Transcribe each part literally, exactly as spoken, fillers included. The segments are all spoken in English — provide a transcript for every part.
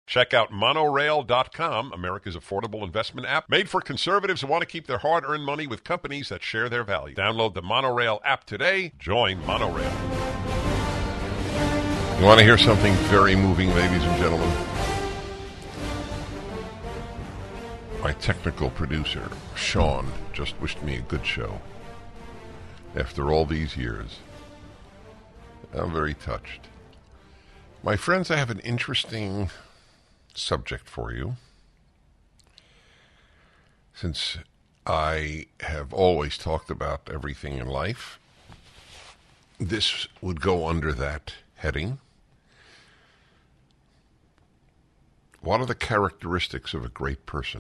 Check out monorail dot com, America's affordable investment app, made for conservatives who want to keep their hard-earned money with companies that share their value. Download the Monorail app today. Join Monorail. You want to hear something very moving, ladies and gentlemen? My technical producer, Sean, just wished me a good show. After all these years, I'm very touched. My friends, I have an interesting subject for you. Since I have always talked about everything in life, this would go under that heading. What are the characteristics of a great person?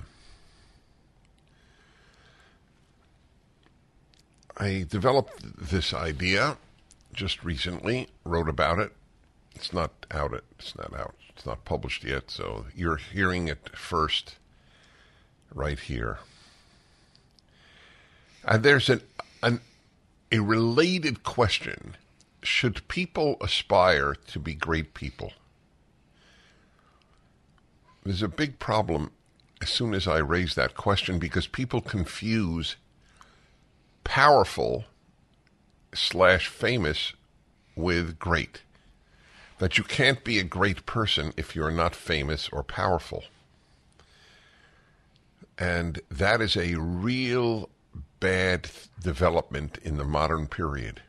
I developed this idea just recently, wrote about it. It's not out. It's not out. It's not published yet, so you're hearing it first right here. And there's an, an a related question. Should people aspire to be great people? There's a big problem as soon as I raise that question because people confuse powerful slash famous with great. That you can't be a great person if you're not famous or powerful. And that is a real bad development in the modern period.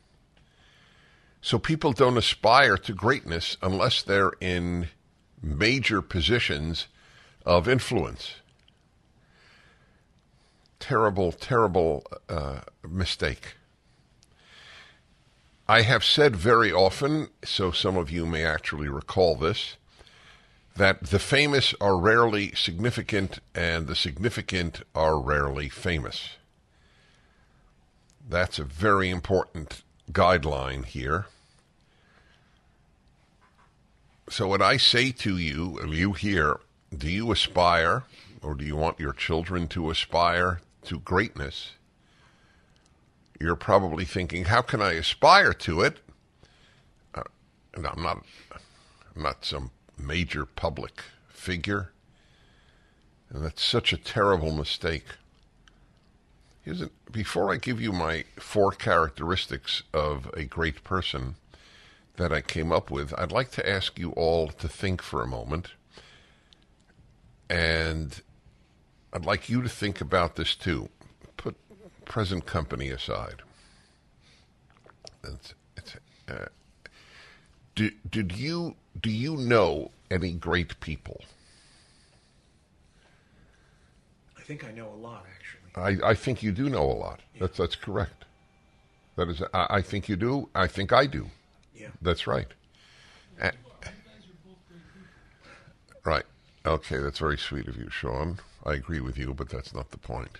So people don't aspire to greatness unless they're in major positions of influence. Terrible, terrible uh, mistake. I have said very often, so some of you may actually recall this, that the famous are rarely significant and the significant are rarely famous. That's a very important guideline here. So what I say to you, you here, do you aspire or do you want your children to aspire to greatness? You're probably thinking, how can I aspire to it? Uh, and I'm not, I'm not some major public figure. And that's such a terrible mistake. Here's a, before I give you my four characteristics of a great person that I came up with, I'd like to ask you all to think for a moment. And I'd like you to think about this too. Put present company aside. It's, it's, uh, do, did you, do you know any great people? I think I know a lot, actually. I, I think you do know a lot. Yeah. That's that's correct. That is, I, I think you do. I think I do. Yeah. That's right. Uh, right. Okay, that's very sweet of you, Sean. I agree with you, but that's not the point.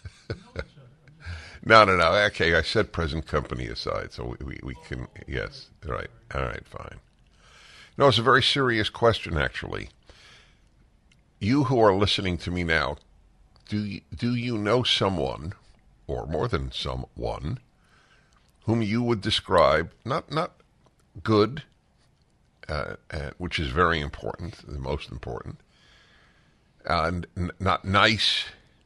no, no, no. Okay, I set present company aside, so we, we, we can, yes. Right. All right, fine. No, it's a very serious question, actually. You who are listening to me now, do you, do you know someone, or more than someone, whom you would describe, not not good, uh, uh, which is very important, the most important, and n- not nice,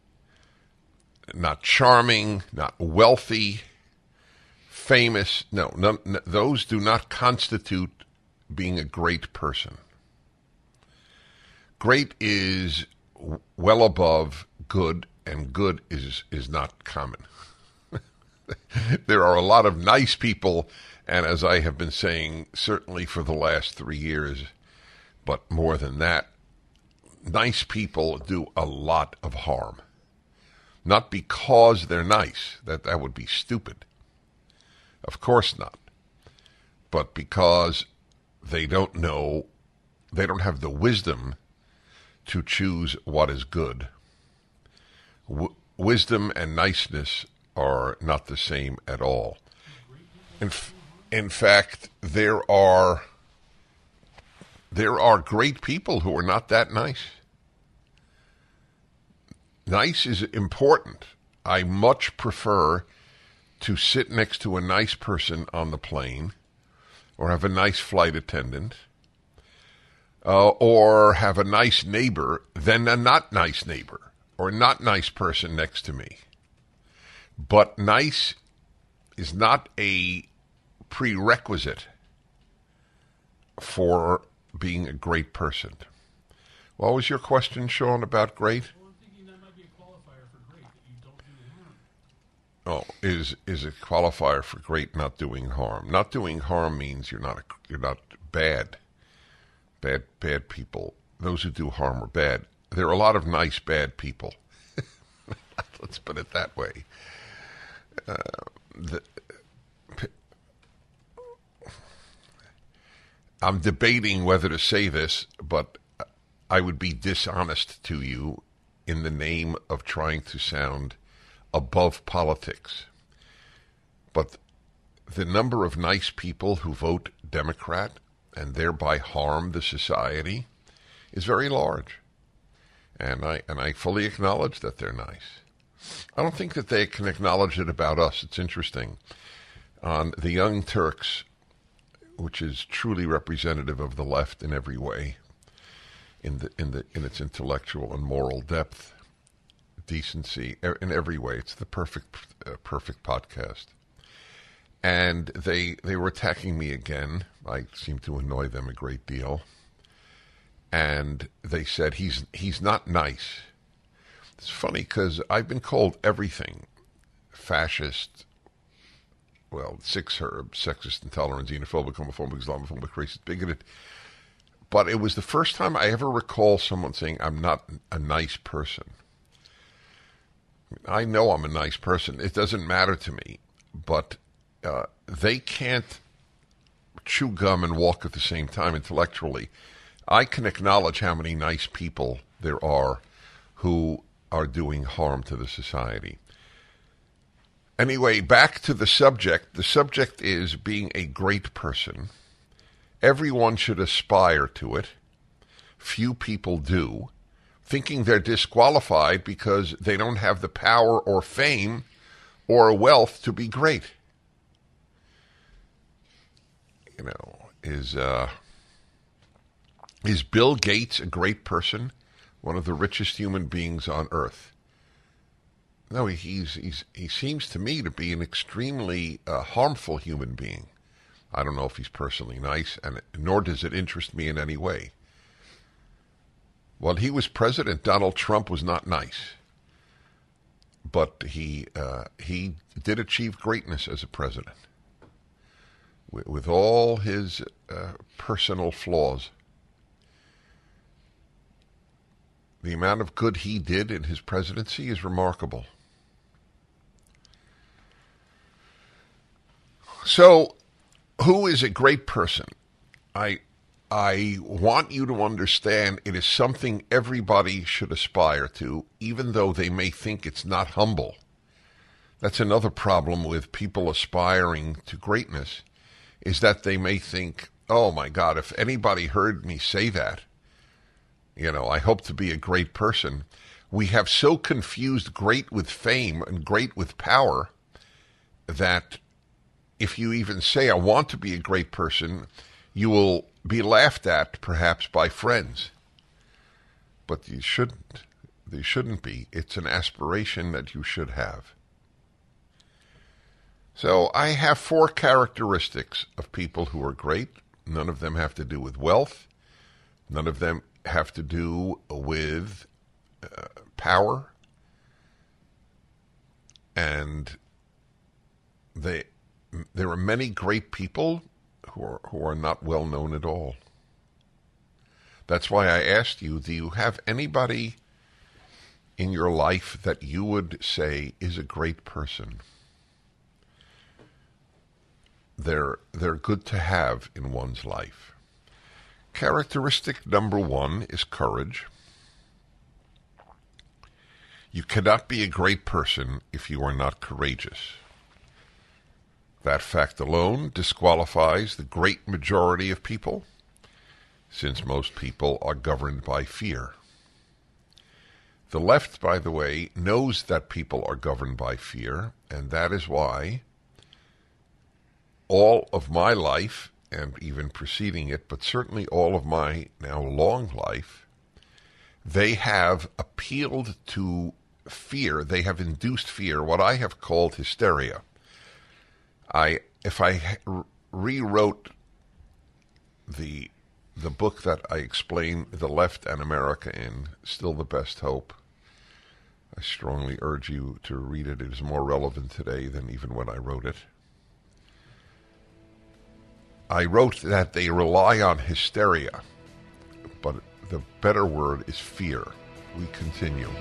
not charming, not wealthy, famous. No, no, no, those do not constitute being a great person. Great is well above good, and good is is not common. There are a lot of nice people, and as I have been saying, certainly for the last three years, but more than that, nice people do a lot of harm. Not because they're nice, that, that would be stupid. Of course not. But because they don't know, they don't have the wisdom to choose what is good. W- wisdom and niceness are not the same at all. In, f- in fact, there are there are great people who are not that nice. Nice is important. I much prefer to sit next to a nice person on the plane or have a nice flight attendant uh, or have a nice neighbor than a not nice neighbor or not nice person next to me. But nice is not a prerequisite for being a great person. What was your question, Sean, about great? Well, I'm thinking that might be a qualifier for great, that you don't do harm. Oh, is is a qualifier for great not doing harm. Not doing harm means you're not a, you're not bad. Bad bad people. Those who do harm are bad. There are a lot of nice bad people. Let's put it that way. Uh, the, I'm debating whether to say this, but I would be dishonest to you in the name of trying to sound above politics. But the number of nice people who vote Democrat and thereby harm the society is very large. And I and I fully acknowledge that they're nice. I don't think that they can acknowledge it about us. It's interesting. On the Young Turks, which is truly representative of the left in every way, in the in the in its intellectual and moral depth, decency, in every way, it's the perfect uh, perfect podcast. And they they were attacking me again. I seem to annoy them a great deal. And they said he's he's not nice. It's funny because I've been called everything: fascist, well, six herb, sexist, intolerant, xenophobic, homophobic, Islamophobic, racist, bigoted. But it was the first time I ever recall someone saying I'm not a nice person. I know I'm a nice person. It doesn't matter to me. But uh, they can't chew gum and walk at the same time intellectually. I can acknowledge how many nice people there are who are doing harm to the society. Anyway, back to the subject. The subject is being a great person. Everyone should aspire to it. Few people do, thinking they're disqualified because they don't have the power or fame or wealth to be great. You know, is uh, is Bill Gates a great person? One of the richest human beings on earth? No, he's he's he seems to me to be an extremely uh, harmful human being. I don't know if he's personally nice, and nor does it interest me in any way. While he was president, Donald Trump was not nice, but he uh, he did achieve greatness as a president, with, with all his uh, personal flaws. The amount of good he did in his presidency is remarkable. So, who is a great person? I I want you to understand it is something everybody should aspire to, even though they may think it's not humble. That's another problem with people aspiring to greatness, is that they may think, oh my God, if anybody heard me say that, you know, I hope to be a great person. We have so confused great with fame and great with power that if you even say, I want to be a great person, you will be laughed at, perhaps, by friends. But you shouldn't. They shouldn't be. It's an aspiration that you should have. So I have four characteristics of people who are great. None of them have to do with wealth. None of them have to do with uh, power. And they... There are many great people who are who are not well known at all. That's why I asked you, do you have anybody in your life that you would say is a great person? They're they're good to have in one's life. Characteristic number one is courage. You cannot be a great person if you are not courageous. That fact alone disqualifies the great majority of people, since most people are governed by fear. The left, by the way, knows that people are governed by fear, and that is why all of my life and even preceding it, but certainly all of my now long life, they have appealed to fear. They have induced fear, what I have called hysteria. I, if I rewrote the the book that I explain the left and America in, Still the Best Hope, I strongly urge you to read it. It is more relevant today than even when I wrote it. I wrote that they rely on hysteria, but the better word is fear. We continue.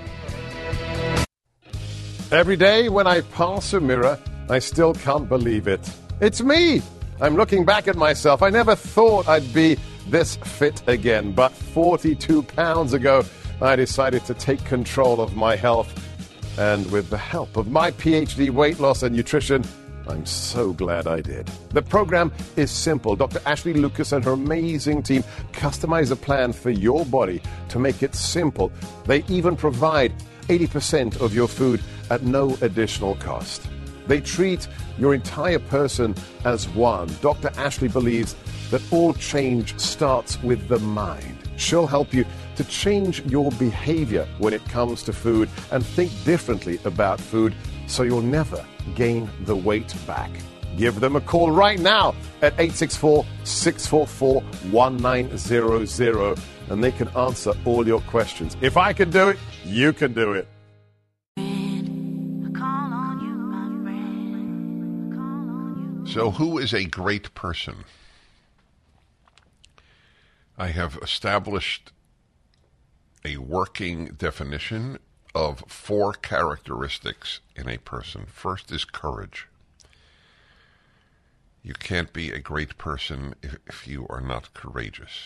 Every day when I pass a mirror, I still can't believe it. It's me! I'm looking back at myself. I never thought I'd be this fit again, but forty-two pounds ago, I decided to take control of my health. And with the help of my P H D weight loss and nutrition, I'm so glad I did. The program is simple. Doctor Ashley Lucas and her amazing team customize a plan for your body to make it simple. They even provide eighty percent of your food at no additional cost. They treat your entire person as one. Doctor Ashley believes that all change starts with the mind. She'll help you to change your behavior when it comes to food and think differently about food so you'll never gain the weight back. Give them a call right now at eight six four, six four four, one nine zero zero and they can answer all your questions. If I can do it, you can do it. So who is a great person? I have established a working definition of four characteristics in a person. First is courage. You can't be a great person if, if you are not courageous.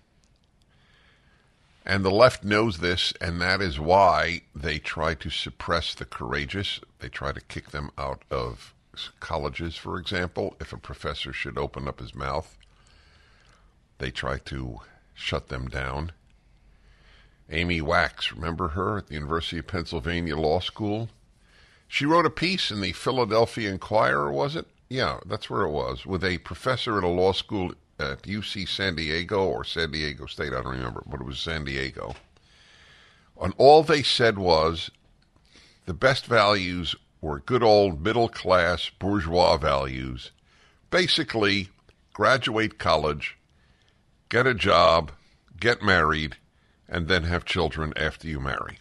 And the left knows this, and that is why they try to suppress the courageous. They try to kick them out of colleges, for example. If a professor should open up his mouth, they try to shut them down. Amy Wax, remember her at the University of Pennsylvania Law School? She wrote a piece in the Philadelphia Inquirer, was it? Yeah, that's where it was, with a professor at a law school at U C San Diego or San Diego State, I don't remember, but it was San Diego. And all they said was the best values were good old middle-class bourgeois values. Basically, graduate college, get a job, get married, and then have children after you marry.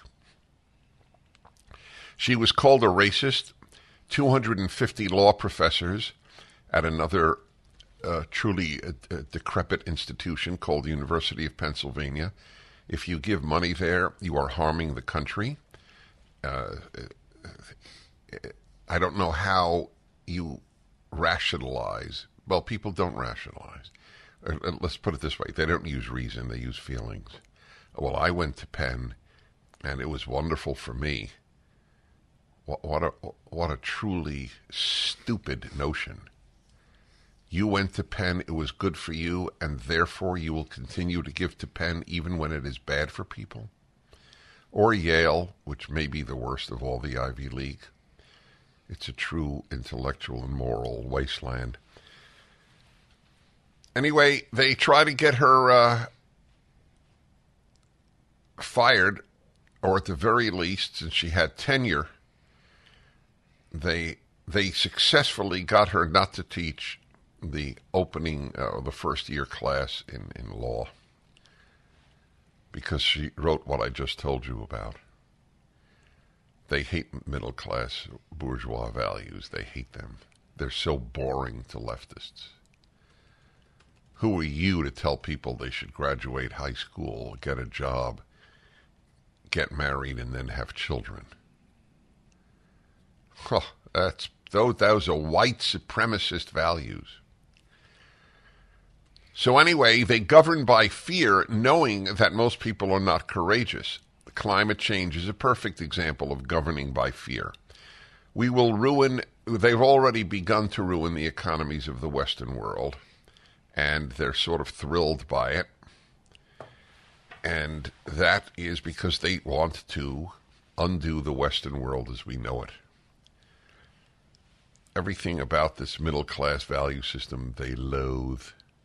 She was called a racist. two hundred fifty law professors at another uh, truly uh, decrepit institution called the University of Pennsylvania. If you give money there, you are harming the country. Uh, I don't know how you rationalize. Well, people don't rationalize. Let's put it this way. They don't use reason. They use feelings. Well, I went to Penn, and it was wonderful for me. What, what a what a truly stupid notion. You went to Penn, it was good for you, and therefore you will continue to give to Penn even when it is bad for people? Or Yale, which may be the worst of all the Ivy League. It's a true intellectual and moral wasteland. Anyway, they try to get her uh, fired, or at the very least, since she had tenure, they they successfully got her not to teach the opening, uh, the first year class in, in law, because she wrote what I just told you about. They hate middle class bourgeois values. They hate them. They're so boring to leftists. Who are you to tell people they should graduate high school, get a job, get married, and then have children? Huh, that's those, those are white supremacist values. So anyway, they govern by fear, knowing that most people are not courageous. Climate change is a perfect example of governing by fear. We will ruin, they've already begun to ruin the economies of the Western world, and they're sort of thrilled by it. And that is because they want to undo the Western world as we know it. Everything about this middle-class value system they loathe.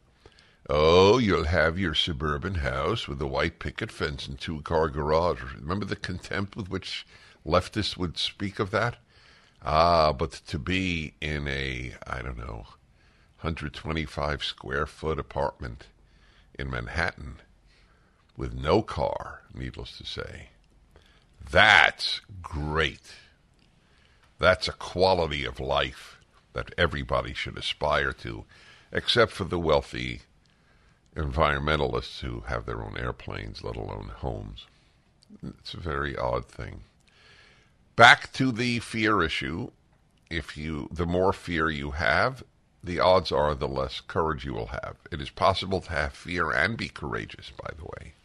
Oh, you'll have your suburban house with a white picket fence and two-car garage. Remember the contempt with which leftists would speak of that? Ah, but to be in a, I don't know, one hundred twenty-five square foot apartment in Manhattan with no car, needless to say, that's great. That's a quality of life that everybody should aspire to, except for the wealthy environmentalists who have their own airplanes, let alone homes. It's a very odd thing. Back to the fear issue. If you, the more fear you have, the odds are the less courage you will have. It is possible to have fear and be courageous, by the way.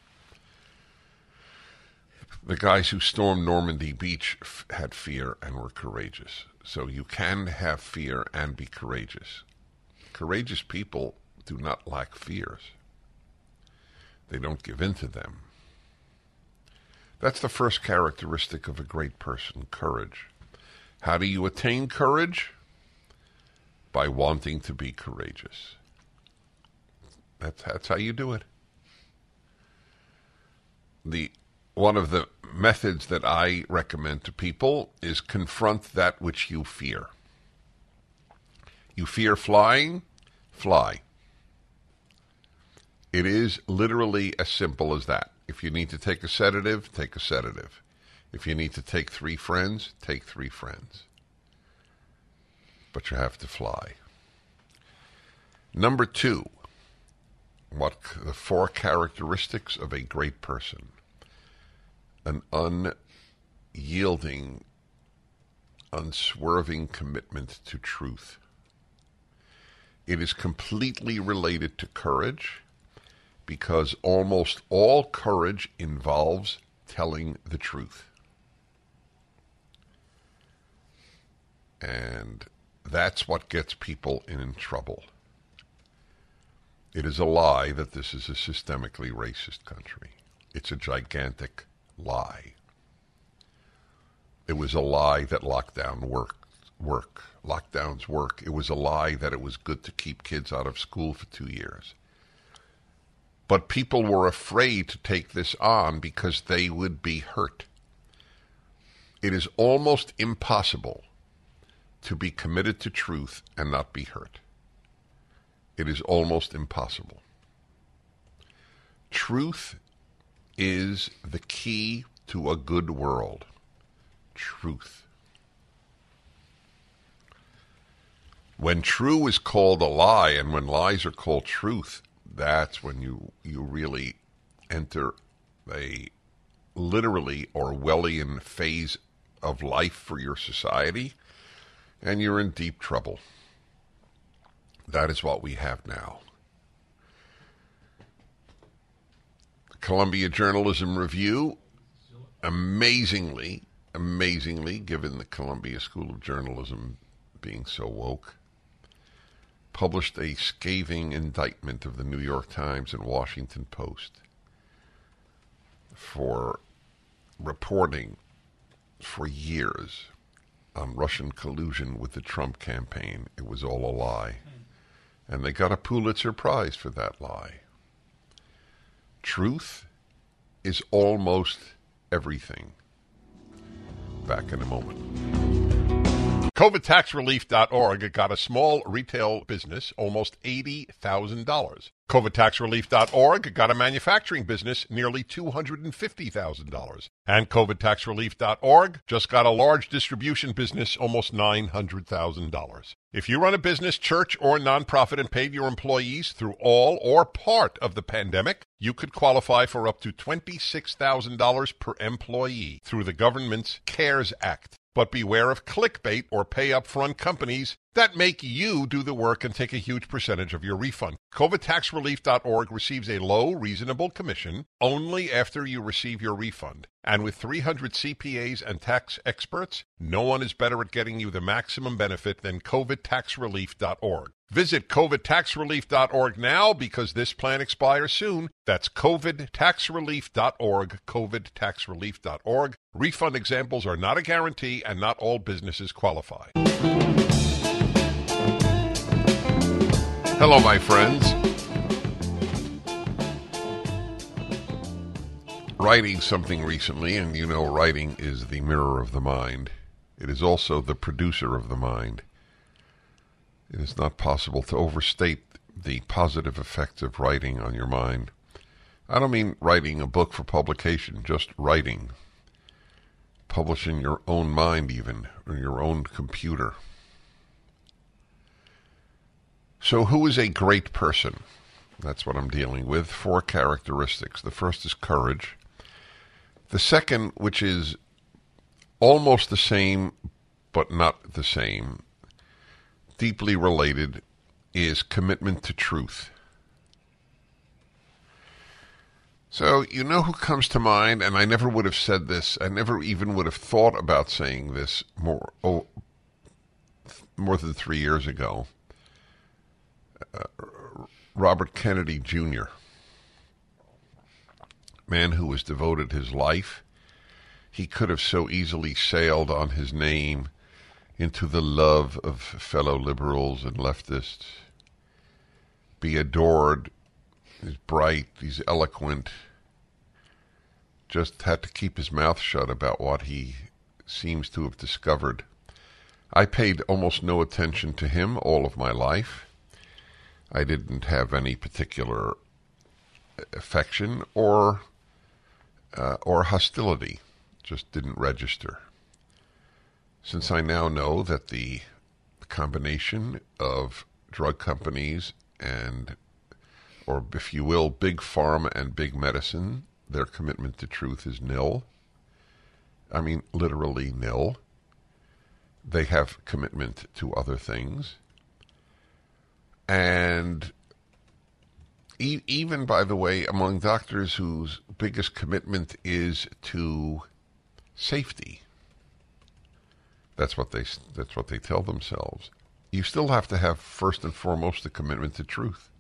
The guys who stormed Normandy Beach f- had fear and were courageous. So you can have fear and be courageous. Courageous people do not lack fears. They don't give in to them. That's the first characteristic of a great person, courage. How do you attain courage? By wanting to be courageous. That's, that's how you do it. The one of the methods that I recommend to people is confront that which you fear. You fear flying? Fly. It is literally as simple as that. If you need to take a sedative, take a sedative. If you need to take three friends, take three friends. But you have to fly. Number two, what the four characteristics of a great person. An unyielding, unswerving commitment to truth. It is completely related to courage because almost all courage involves telling the truth. And that's what gets people in trouble. It is a lie that this is a systemically racist country. It's a gigantic lie. It was a lie that lockdown work, work, lockdowns work. It was a lie that it was good to keep kids out of school for two years. But people were afraid to take this on because they would be hurt. It is almost impossible to be committed to truth and not be hurt. It is almost impossible. Truth is the key to a good world. Truth. When true is called a lie and when lies are called truth, that's when you, you really enter a literally Orwellian phase of life for your society, and you're in deep trouble. That is what we have now. Columbia Journalism Review, amazingly, amazingly, given the Columbia School of Journalism being so woke, published a scathing indictment of the New York Times and Washington Post for reporting for years on Russian collusion with the Trump campaign. It was all a lie. And they got a Pulitzer Prize for that lie. Truth is almost everything. Back in a moment. COVID tax relief dot org got a small retail business almost eighty thousand dollars. COVID tax relief dot org got a manufacturing business nearly two hundred fifty thousand dollars. And COVID tax relief dot org just got a large distribution business almost nine hundred thousand dollars. If you run a business, church, or nonprofit and paid your employees through all or part of the pandemic, you could qualify for up to twenty-six thousand dollars per employee through the government's CARES Act. But beware of clickbait or pay-up-front companies that make you do the work and take a huge percentage of your refund. COVID tax relief dot org receives a low, reasonable commission only after you receive your refund. And with three hundred C P As and tax experts, no one is better at getting you the maximum benefit than COVID tax relief dot org. Visit COVID tax relief dot org now because this plan expires soon. That's COVID tax relief dot org, COVID tax relief dot org. Refund examples are not a guarantee and not all businesses qualify. Hello, my friends. writing something recently, and you know writing is the mirror of the mind. It is also the producer of the mind. It is not possible to overstate the positive effects of writing on your mind. I don't mean writing a book for publication, just writing. Publishing your own mind even, or your own computer. So who is a great person? That's what I'm dealing with. Four characteristics. The first is courage. The second, which is almost the same, but not the same, deeply related, is commitment to truth. So, you know who comes to mind, and I never would have said this, I never even would have thought about saying this more, oh, more than three years ago. Uh, Robert Kennedy Junior Man who has devoted his life. He could have so easily sailed on his name into the love of fellow liberals and leftists, be adored. He's bright, he's eloquent, just had to keep his mouth shut about what he seems to have discovered. I paid almost no attention to him all of my life. I didn't have any particular affection or uh, or hostility, just didn't register. Since I now know that the combination of drug companies and, or if you will, big pharma and big medicine, their commitment to truth is nil. I mean, literally nil. They have commitment to other things. And e- even, by the way, among doctors whose biggest commitment is to safety, that's what they that's what they tell themselves. You still have to have, first and foremost, a commitment to truth.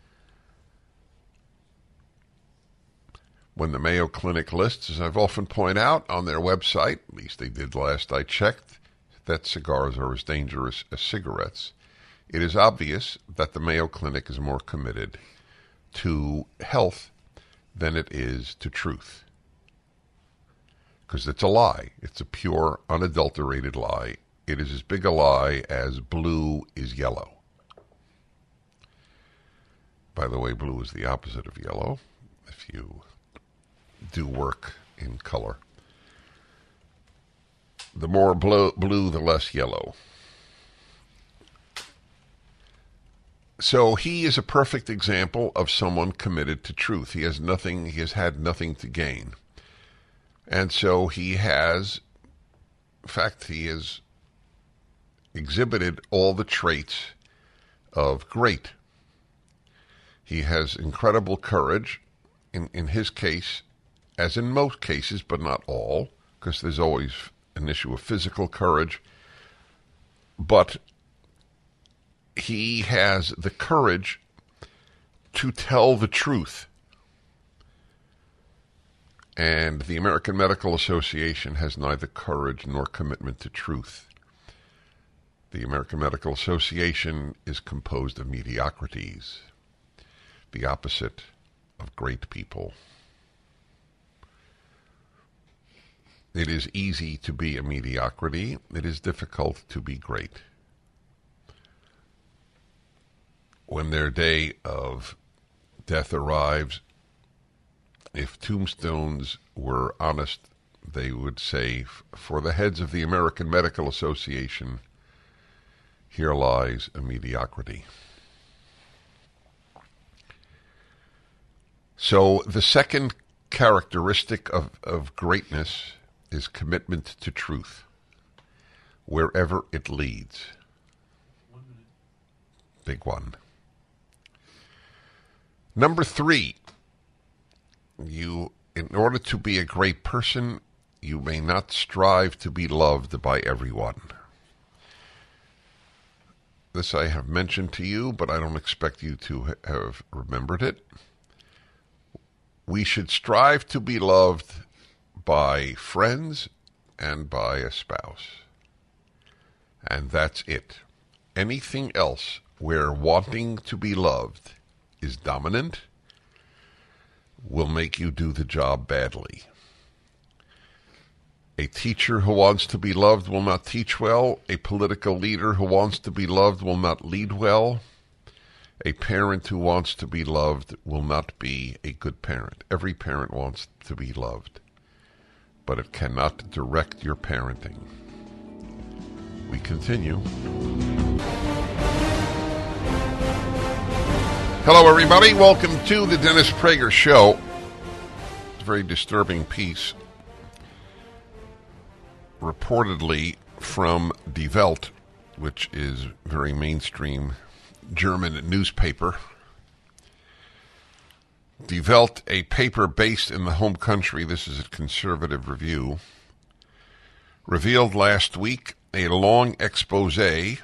When the Mayo Clinic lists, as I've often pointed out on their website, at least they did last I checked, that cigars are as dangerous as cigarettes, it is obvious that the Mayo Clinic is more committed to health than it is to truth. Because it's a lie. It's a pure, unadulterated lie. It is as big a lie as blue is yellow. By the way, blue is the opposite of yellow, if you do work in color. The more blue, blue, the less yellow. So he is a perfect example of someone committed to truth. He has nothing, he has had nothing to gain. And so he has, in fact, he has exhibited all the traits of great. He has incredible courage. In, in his case, as in most cases, but not all, because there's always an issue of physical courage. But he has the courage to tell the truth. And the American Medical Association has neither courage nor commitment to truth. The American Medical Association is composed of mediocrities, the opposite of great people. It is easy to be a mediocrity. It is difficult to be great. When their day of death arrives, if tombstones were honest, they would say, for the heads of the American Medical Association, here lies a mediocrity. So the second characteristic of, of greatness is commitment to truth, wherever it leads. One minute. Big one. Number three, you, in order to be a great person, you may not strive to be loved by everyone. This I have mentioned to you, but I don't expect you to ha- have remembered it. We should strive to be loved by friends and by a spouse. And that's it. Anything else where wanting to be loved is dominant, will make you do the job badly. A teacher who wants to be loved will not teach well. A political leader who wants to be loved will not lead well. A parent who wants to be loved will not be a good parent. Every parent wants to be loved, but it cannot direct your parenting. We continue. Hello, everybody. Welcome to the Dennis Prager Show. It's a very disturbing piece, reportedly from Die Welt, which is very mainstream German newspaper. Die Welt, a paper based in the home country, this is a conservative review, revealed last week a long expose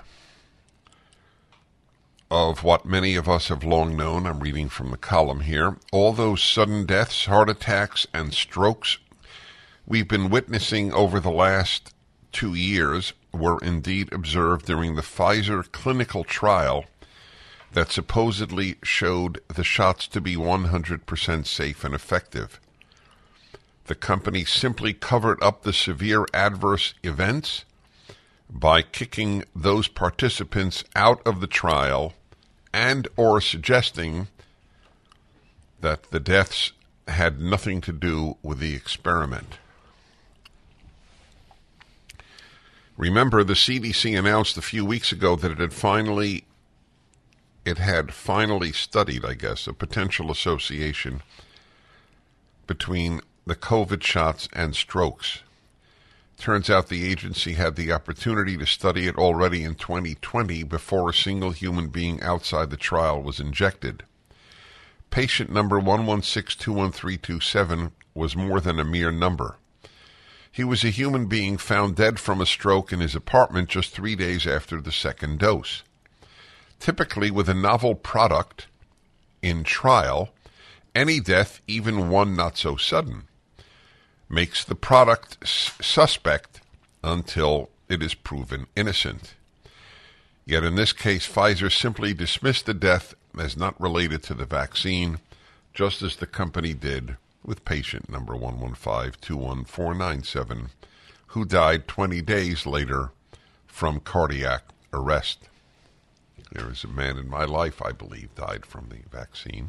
of what many of us have long known. I'm reading from the column here. All those sudden deaths, heart attacks, and strokes we've been witnessing over the last two years were indeed observed during the Pfizer clinical trial that supposedly showed the shots to be one hundred percent safe and effective. The company simply covered up the severe adverse events by kicking those participants out of the trial and or suggesting that the deaths had nothing to do with the experiment. Remember, the C D C announced a few weeks ago that it had finally it had finally studied, I guess, a potential association between the COVID shots and strokes. Turns out the agency had the opportunity to study it already in twenty twenty before a single human being outside the trial was injected. Patient number one one six two one three two seven was more than a mere number. He was a human being found dead from a stroke in his apartment just three days after the second dose. Typically, with a novel product in trial, any death, even one not so sudden, makes the product s- suspect until it is proven innocent. Yet in this case, Pfizer simply dismissed the death as not related to the vaccine, just as the company did with patient number one one five two one four nine seven, who died twenty days later from cardiac arrest. There is a man in my life, I believe, died from the vaccine.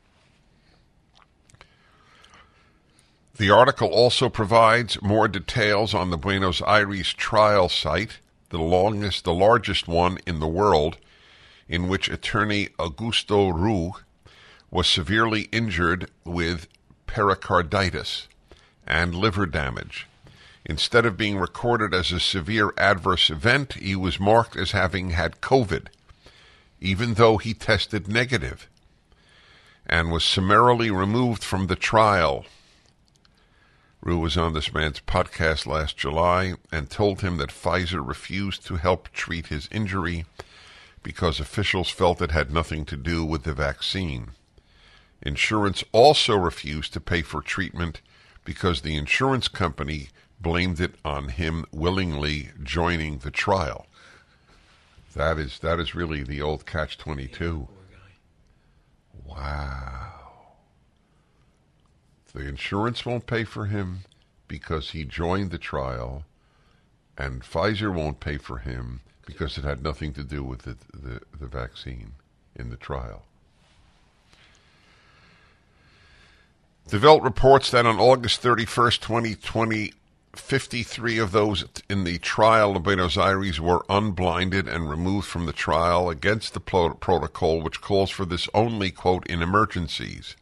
The article also provides more details on the Buenos Aires trial site, the longest, the largest one in the world, in which attorney Augusto Rue was severely injured with pericarditis and liver damage. Instead of being recorded as a severe adverse event, he was marked as having had COVID, even though he tested negative, and was summarily removed from the trial. Rue was on this man's podcast last July and told him that Pfizer refused to help treat his injury because officials felt it had nothing to do with the vaccine. Insurance also refused to pay for treatment because the insurance company blamed it on him willingly joining the trial. That is that is really the old catch twenty-two. Wow. The insurance won't pay for him because he joined the trial, and Pfizer won't pay for him because it had nothing to do with the, the, the vaccine in the trial. Die Welt reports that on August thirty-first, twenty twenty, fifty-three of those in the trial of Buenos Aires were unblinded and removed from the trial against the pro- protocol, which calls for this only, quote, in emergencies.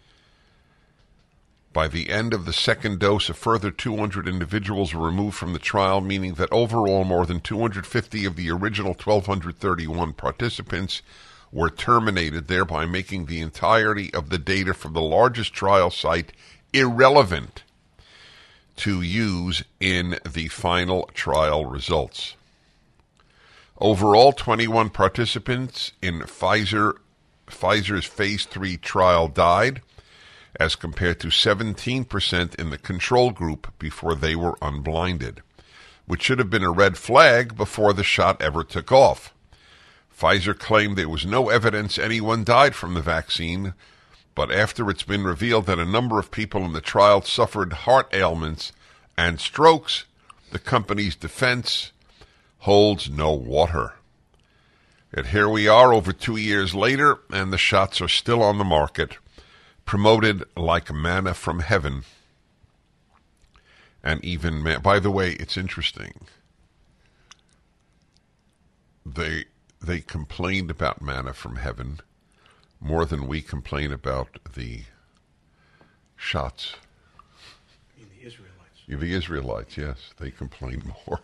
By the end of the second dose, a further two hundred individuals were removed from the trial, meaning that overall more than two hundred fifty of the original one thousand two hundred thirty-one participants were terminated, thereby making the entirety of the data from the largest trial site irrelevant to use in the final trial results. Overall, twenty-one participants in Pfizer Pfizer's phase three trial died, as compared to seventeen percent in the control group before they were unblinded, which should have been a red flag before the shot ever took off. Pfizer claimed there was no evidence anyone died from the vaccine, But after it's been revealed that a number of people in the trial suffered heart ailments and strokes, the company's defense holds no water. Yet here we are over two years later, and the shots are still on the market, promoted like manna from heaven. And even, man- by the way, it's interesting. They they complained about manna from heaven more than we complain about the shots. I mean, the Israelites. The Israelites, yes, they complain more.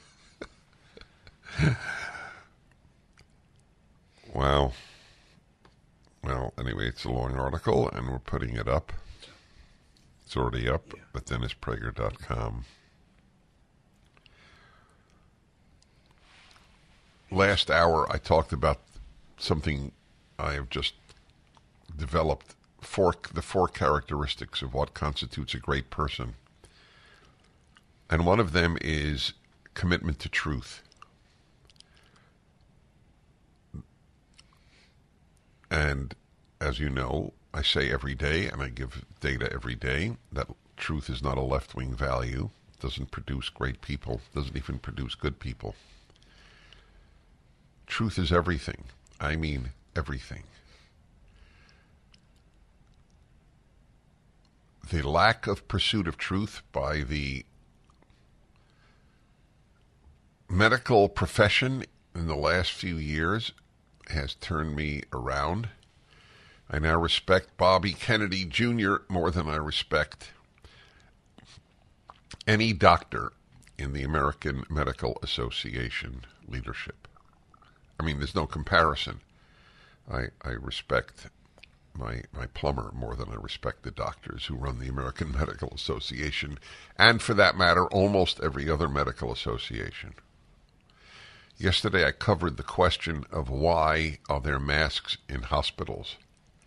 Wow. Well, anyway, it's a long article, and we're putting it up. It's already up Yeah. at dennis prager dot com. Last hour, I talked about something I have just developed, four, the four characteristics of what constitutes a great person. And one of them is commitment to truth. And as you know, I say every day, and I give data every day, that truth is not a left-wing value, doesn't produce great people, doesn't even produce good people. Truth is everything. I mean everything. The lack of pursuit of truth by the medical profession in the last few years has turned me around. I now respect Bobby Kennedy Junior more than I respect any doctor in the American Medical Association leadership. I mean, there's no comparison. I, I respect my my plumber more than I respect the doctors who run the American Medical Association, and for that matter, almost every other medical association. Yesterday I covered the question of why are there masks in hospitals.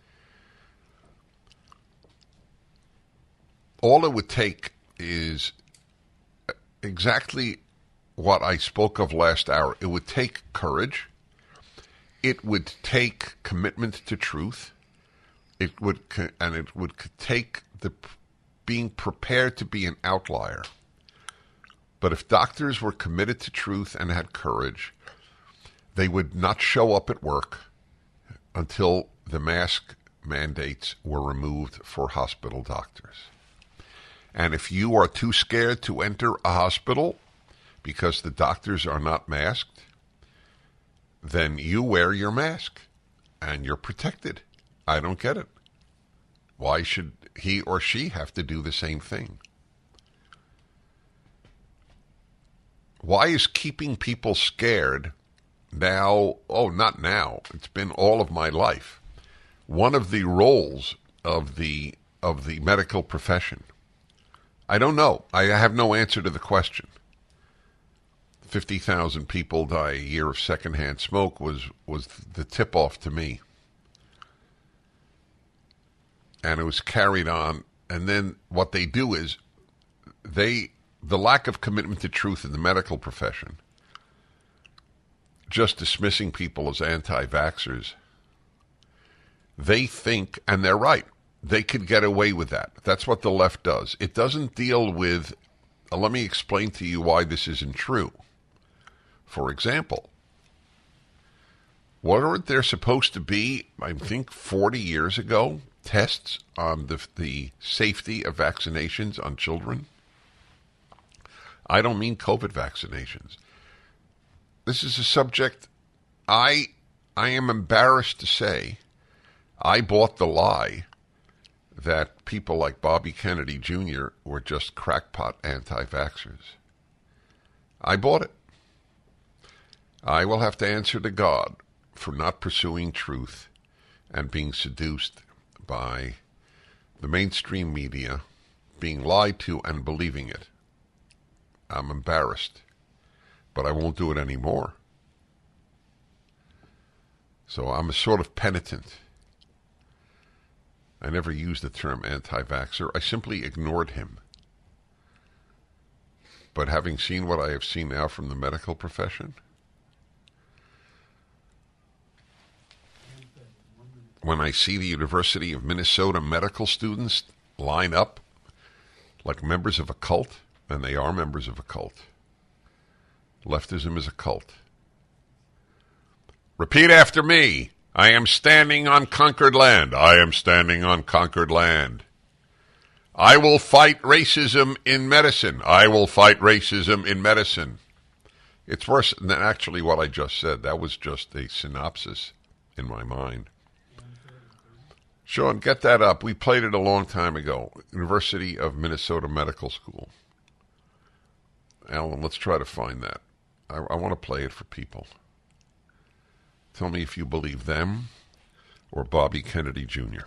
All it would take is exactly what I spoke of last hour. It would take courage. It would take commitment to truth. It would, and it would take the being prepared to be an outlier. But if doctors were committed to truth and had courage, they would not show up at work until the mask mandates were removed for hospital doctors. And if you are too scared to enter a hospital because the doctors are not masked, then you wear your mask and you're protected. I don't get it. Why should he or she have to do the same thing? Why is keeping people scared now, oh, not now, it's been all of my life, one of the roles of the of the medical profession? I don't know. I have no answer to the question. fifty thousand people die a year of secondhand smoke was, was the tip-off to me. And it was carried on. And then what they do is they, the lack of commitment to truth in the medical profession, just dismissing people as anti-vaxxers, they think, and they're right, they could get away with that. That's what the left does. It doesn't deal with, uh, let me explain to you why this isn't true. For example, weren't there supposed to be, I think forty years ago, tests on the, the safety of vaccinations on children? I don't mean COVID vaccinations. This is a subject I I am embarrassed to say I bought the lie that people like Bobby Kennedy Junior were just crackpot anti-vaxxers. I bought it. I will have to answer to God for not pursuing truth and being seduced by the mainstream media, being lied to and believing it. I'm embarrassed, but I won't do it anymore. So I'm a sort of penitent. I never used the term anti-vaxxer. I simply ignored him. But having seen what I have seen now from the medical profession, when I see the University of Minnesota medical students line up like members of a cult, and they are members of a cult. Leftism is a cult. Repeat after me. I am standing on conquered land. I am standing on conquered land. I will fight racism in medicine. I will fight racism in medicine. It's worse than actually what I just said. That was just a synopsis in my mind. Sean, get that up. We played it a long time ago. University of Minnesota Medical School. Alan, let's try to find that. I, I want to play it for people. Tell me if you believe them or Bobby Kennedy Junior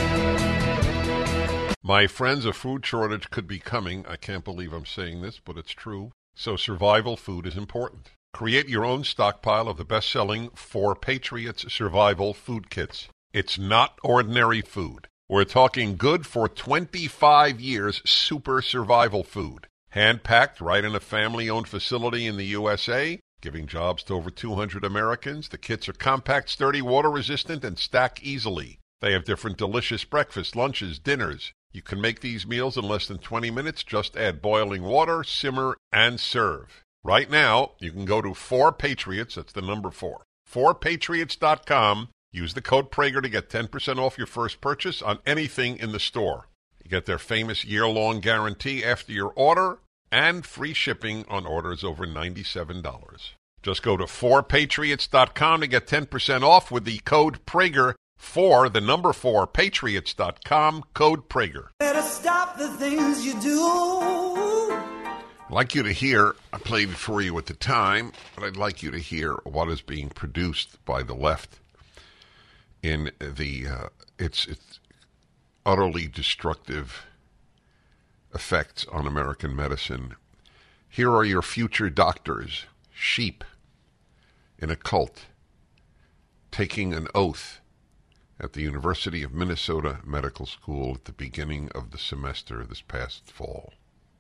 My friends, a food shortage could be coming. I can't believe I'm saying this, but it's true. So survival food is important. Create your own stockpile of the best-selling Four Patriots Survival Food Kits. It's not ordinary food. We're talking good for twenty-five years super survival food. Hand-packed right in a family-owned facility in the U S A, giving jobs to over two hundred Americans. The kits are compact, sturdy, water-resistant, and stack easily. They have different delicious breakfasts, lunches, dinners. You can make these meals in less than twenty minutes. Just add boiling water, simmer, and serve. Right now, you can go to four Patriots, that's the number four, four patriots dot com. Use the code Prager to get ten percent off your first purchase on anything in the store. You get their famous year-long guarantee after your order and free shipping on orders over ninety-seven dollars. Just go to four patriots dot com to get ten percent off with the code Prager. For the number four, patriots dot com, code Prager. Better stop the things you do. I'd like you to hear, I played it for you at the time, but I'd like you to hear what is being produced by the left in the, uh, its, its utterly destructive effects on American medicine. Here are your future doctors, sheep, in a cult, taking an oath at the University of Minnesota Medical School at the beginning of the semester this past fall.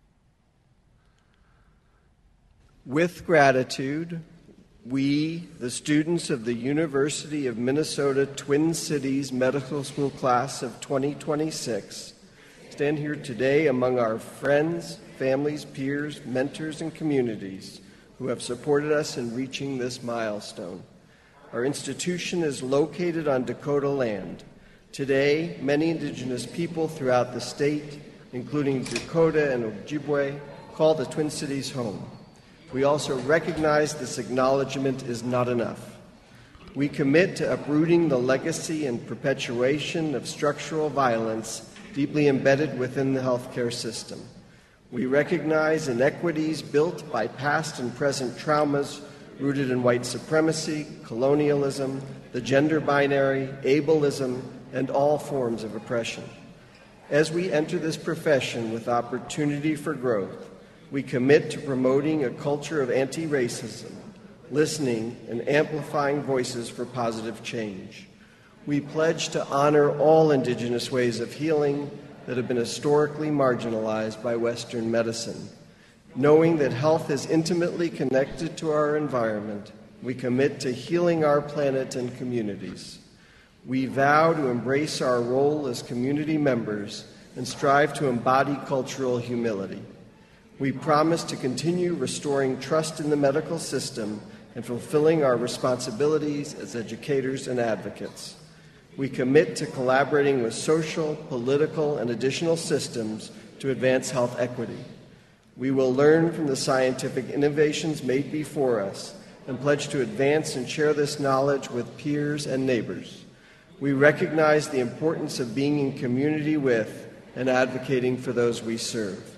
With gratitude, we, the students of the University of Minnesota Twin Cities Medical School class of twenty twenty-six, stand here today among our friends, families, peers, mentors, and communities who have supported us in reaching this milestone. Our institution is located on Dakota land. Today, many indigenous people throughout the state, including Dakota and Ojibwe, call the Twin Cities home. We also recognize this acknowledgement is not enough. We commit to uprooting the legacy and perpetuation of structural violence deeply embedded within the healthcare system. We recognize inequities built by past and present traumas rooted in white supremacy, colonialism, the gender binary, ableism, and all forms of oppression. As we enter this profession with opportunity for growth, we commit to promoting a culture of anti-racism, listening and amplifying voices for positive change. We pledge to honor all indigenous ways of healing that have been historically marginalized by Western medicine. Knowing that health is intimately connected to our environment, we commit to healing our planet and communities. We vow to embrace our role as community members and strive to embody cultural humility. We promise to continue restoring trust in the medical system and fulfilling our responsibilities as educators and advocates. We commit to collaborating with social, political, and additional systems to advance health equity. We will learn from the scientific innovations made before us and pledge to advance and share this knowledge with peers and neighbors. We recognize the importance of being in community with and advocating for those we serve.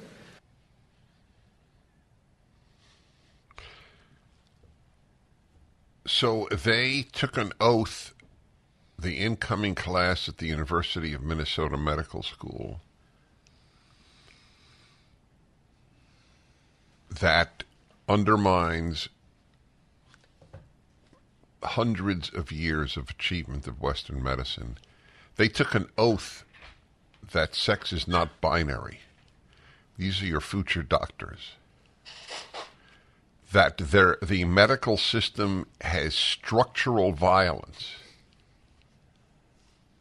So they took an oath, the incoming class at the University of Minnesota Medical School, that undermines hundreds of years of achievement of Western medicine. They took an oath that sex is not binary. These are your future doctors. That there, the medical system has structural violence.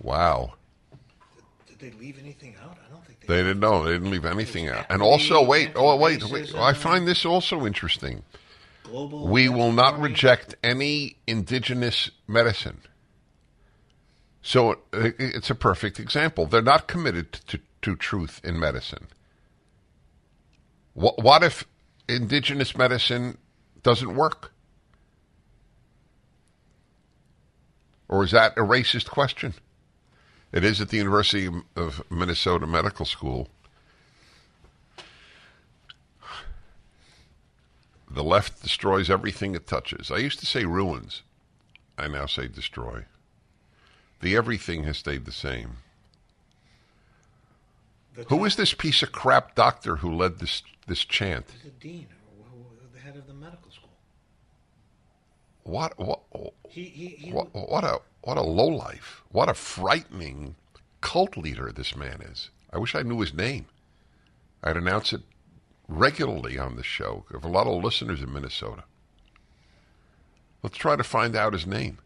Wow. Did they leave anything out? I don't think they They did. didn't know. They didn't leave anything out. And also, wait, oh, wait, wait. I find this also interesting. Global We will not warming. reject any indigenous medicine. So uh, it's a perfect example. They're not committed to, to truth in medicine. What, what if indigenous medicine doesn't work? Or is that a racist question? It is at the University of Minnesota Medical School. The left destroys everything it touches. I used to say ruins. I now say destroy. The everything has stayed the same. The Who top- is this piece of crap doctor who led this this chant? The dean or who- who- the head of the medical school. What what He he, he what, what a what a lowlife. What a frightening cult leader this man is. I wish I knew his name. I'd announce it regularly on this show. I have a lot of listeners in Minnesota. Let's try to find out his name.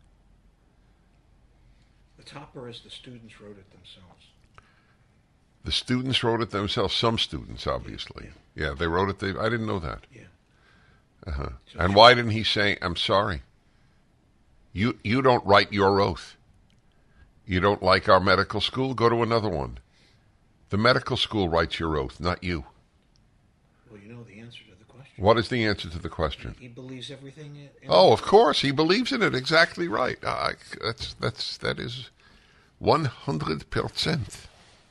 the topper is the students wrote it themselves. The students wrote it themselves. Some students, obviously. Yeah, they wrote it. They, I didn't know that. Yeah. Uh-huh. And why didn't he say, I'm sorry? You you don't write your oath. You don't like our medical school? Go to another one. The medical school writes your oath, not you. Well, you know the answer to the question. What is the answer to the question? He believes everything. In, in Oh, of course, he believes in it. Exactly right. Uh, that's that's that is one hundred percent.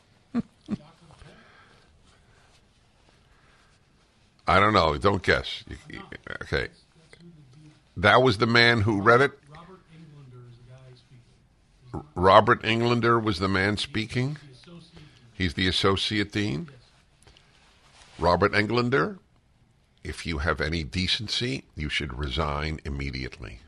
I don't know. Don't guess. You- you- okay, that was the man who read it. Robert Englander is the guy speaking. Robert Englander was the man speaking. The associate. He's the associate dean. Robert Englander, if you have any decency, you should resign immediately.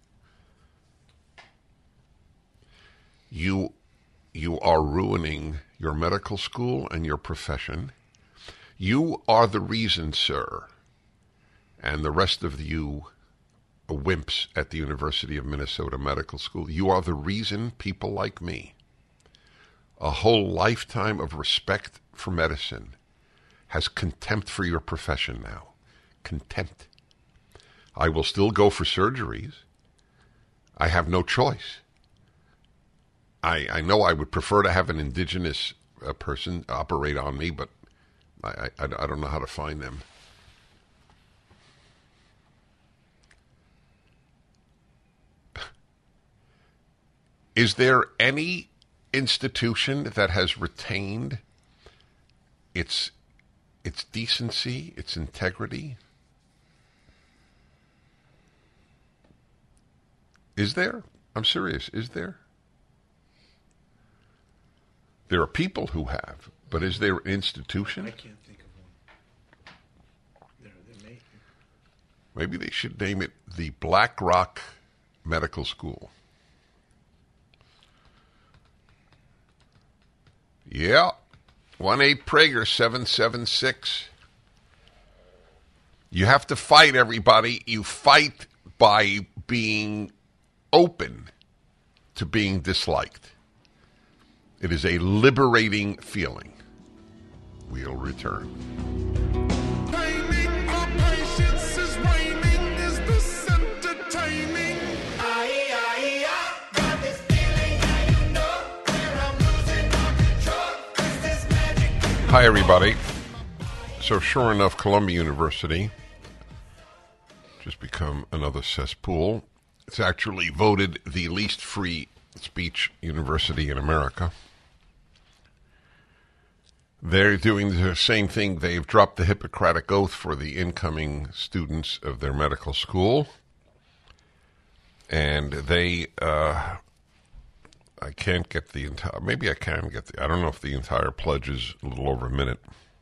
You you are ruining your medical school and your profession. You are the reason, sir, and the rest of you wimps at the University of Minnesota Medical School, you are the reason people like me, a whole lifetime of respect for medicine, has contempt for your profession now. Contempt. I will still go for surgeries. I have no choice. I, I know I would prefer to have an indigenous uh, person operate on me, but I, I, I don't know how to find them. Is there any institution that has retained its its decency, its integrity? Is there? I'm serious. Is there? There are people who have, but is there an institution? I can't think of one. There, there may. Maybe they should name it the Black Rock Medical School. Yeah. one eight Prager seven seven six. You have to fight, everybody. You fight by being open to being disliked. It is a liberating feeling. We'll return. Timing, our patience is waning. Is this entertaining? Aye, aye, aye. Got this feeling, yeah, you know, where I'm losing all control. Is this magic? Hi, everybody. So, sure enough, Columbia University just become another cesspool. It's actually voted the least free speech university in America. They're doing the same thing. They've dropped the Hippocratic Oath for the incoming students of their medical school. And they, uh, I can't get the entire, maybe I can get the, I don't know if the entire pledge is a little over a minute.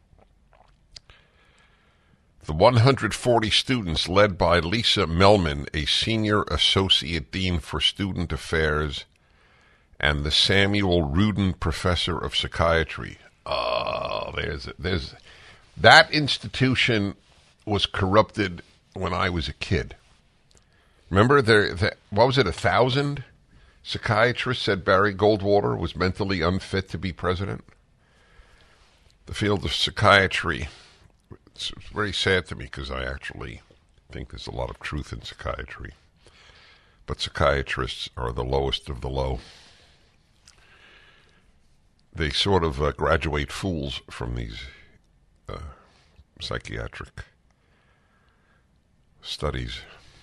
The one hundred forty students led by Lisa Melman, a senior associate dean for student affairs, and the Samuel Rudin professor of psychiatry. Oh, there's there's that institution was corrupted when I was a kid. Remember there, the, what was it, a thousand Psychiatrists said Barry Goldwater was mentally unfit to be president. The field of psychiatry, it's very sad to me because I actually think there's a lot of truth in psychiatry. But psychiatrists are the lowest of the low. They sort of uh, graduate fools from these uh, psychiatric studies.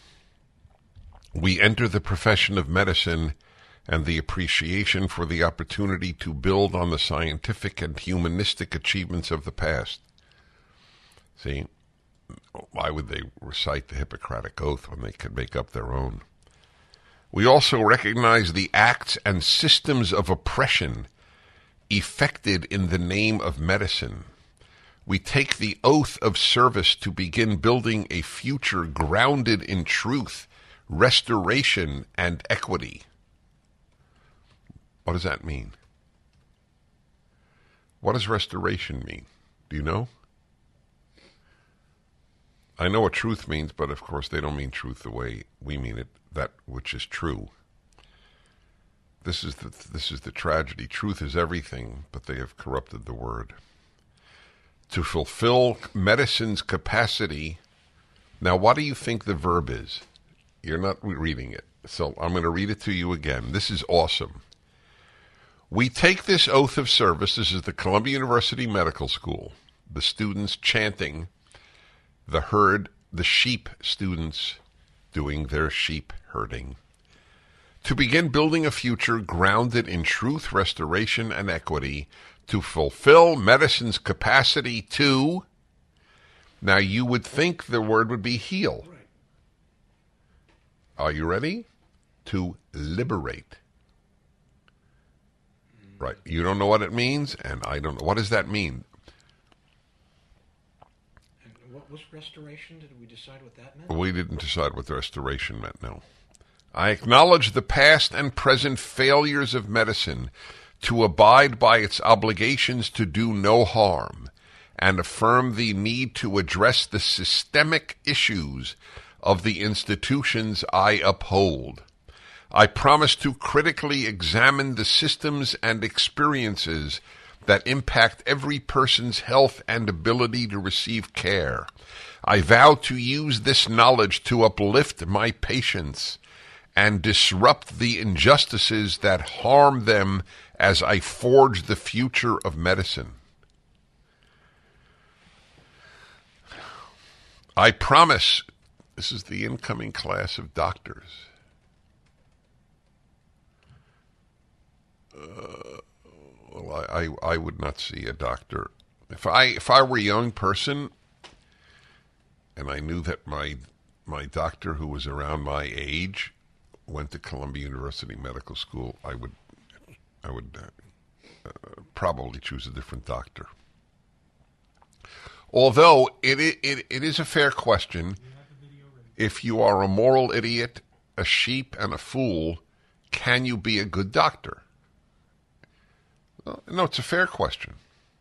We enter the profession of medicine and the appreciation for the opportunity to build on the scientific and humanistic achievements of the past. See, why would they recite the Hippocratic Oath when they could make up their own? We also recognize the acts and systems of oppression effected in the name of medicine. We take the oath of service to begin building a future grounded in truth, restoration, and equity. What does that mean? What does restoration mean? Do you know? I know what truth means, but of course they don't mean truth the way we mean it, that which is true. This is the this is the tragedy. Truth is everything, but they have corrupted the word. To fulfill medicine's capacity. Now, what do you think the verb is? You're not reading it, so I'm going to read it to you again. This is awesome. We take this oath of service. This is the Columbia University Medical School. The students chanting, the herd, the sheep students doing their sheep herding. To begin building a future grounded in truth, restoration, and equity, to fulfill medicine's capacity to, now you would think the word would be heal. Right. Are you ready? To liberate. Right. You don't know what it means, and I don't know. What does that mean? And what was restoration? Did we decide what that meant? We didn't decide what the restoration meant, no. I acknowledge the past and present failures of medicine to abide by its obligations to do no harm, and affirm the need to address the systemic issues of the institutions I uphold. I promise to critically examine the systems and experiences that impact every person's health and ability to receive care. I vow to use this knowledge to uplift my patients and disrupt the injustices that harm them as I forge the future of medicine. I promise, this is the incoming class of doctors. Uh, well, I, I, I would not see a doctor. If I if I were a young person and I knew that my my doctor who was around my age went to Columbia University Medical School, I would I would uh, uh, probably choose a different doctor. Although it, it it is a fair question, if you are a moral idiot, a sheep, and a fool, can you be a good doctor? Well, no, it's a fair question.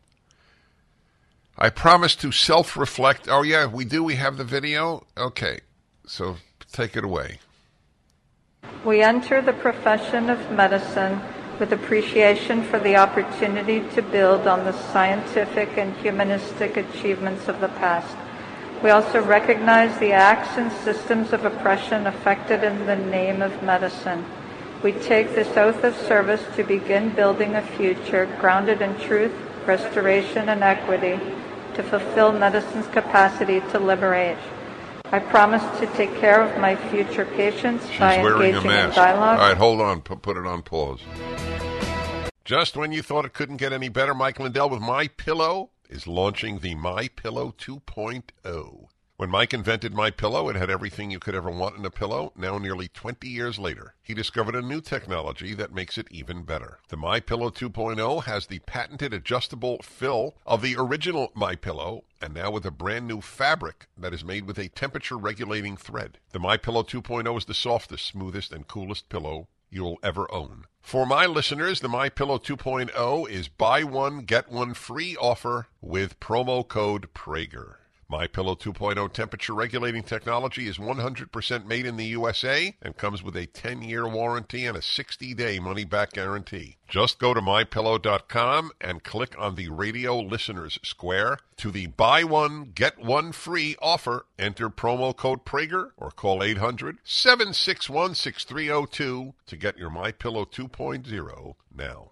I promise to self-reflect. Oh, yeah, we do. We have the video. Okay, so take it away. We enter the profession of medicine with appreciation for the opportunity to build on the scientific and humanistic achievements of the past. We also recognize the acts and systems of oppression affected in the name of medicine. We take this oath of service to begin building a future grounded in truth, restoration, and equity, to fulfill medicine's capacity to liberate. I promise to take care of my future patients She's by wearing engaging a in mask. dialogue. All right, hold on. Put, put it on pause. Just when you thought it couldn't get any better, Mike Lindell with My Pillow is launching the My Pillow two point oh. When Mike invented My Pillow, it had everything you could ever want in a pillow. Now, nearly twenty years later, he discovered a new technology that makes it even better. The My Pillow two point oh has the patented adjustable fill of the original My Pillow, and now with a brand new fabric that is made with a temperature-regulating thread. The My Pillow two point oh is the softest, smoothest, and coolest pillow you'll ever own. For my listeners, the My Pillow two point oh is buy one, get one free offer with promo code Prager. MyPillow two point oh temperature regulating technology is one hundred percent made in the U S A and comes with a ten-year warranty and a sixty-day money-back guarantee. Just go to my pillow dot com and click on the radio listeners square to the buy one, get one free offer. Enter promo code Prager or call eight hundred, seven six one, six three zero two to get your MyPillow two point oh now.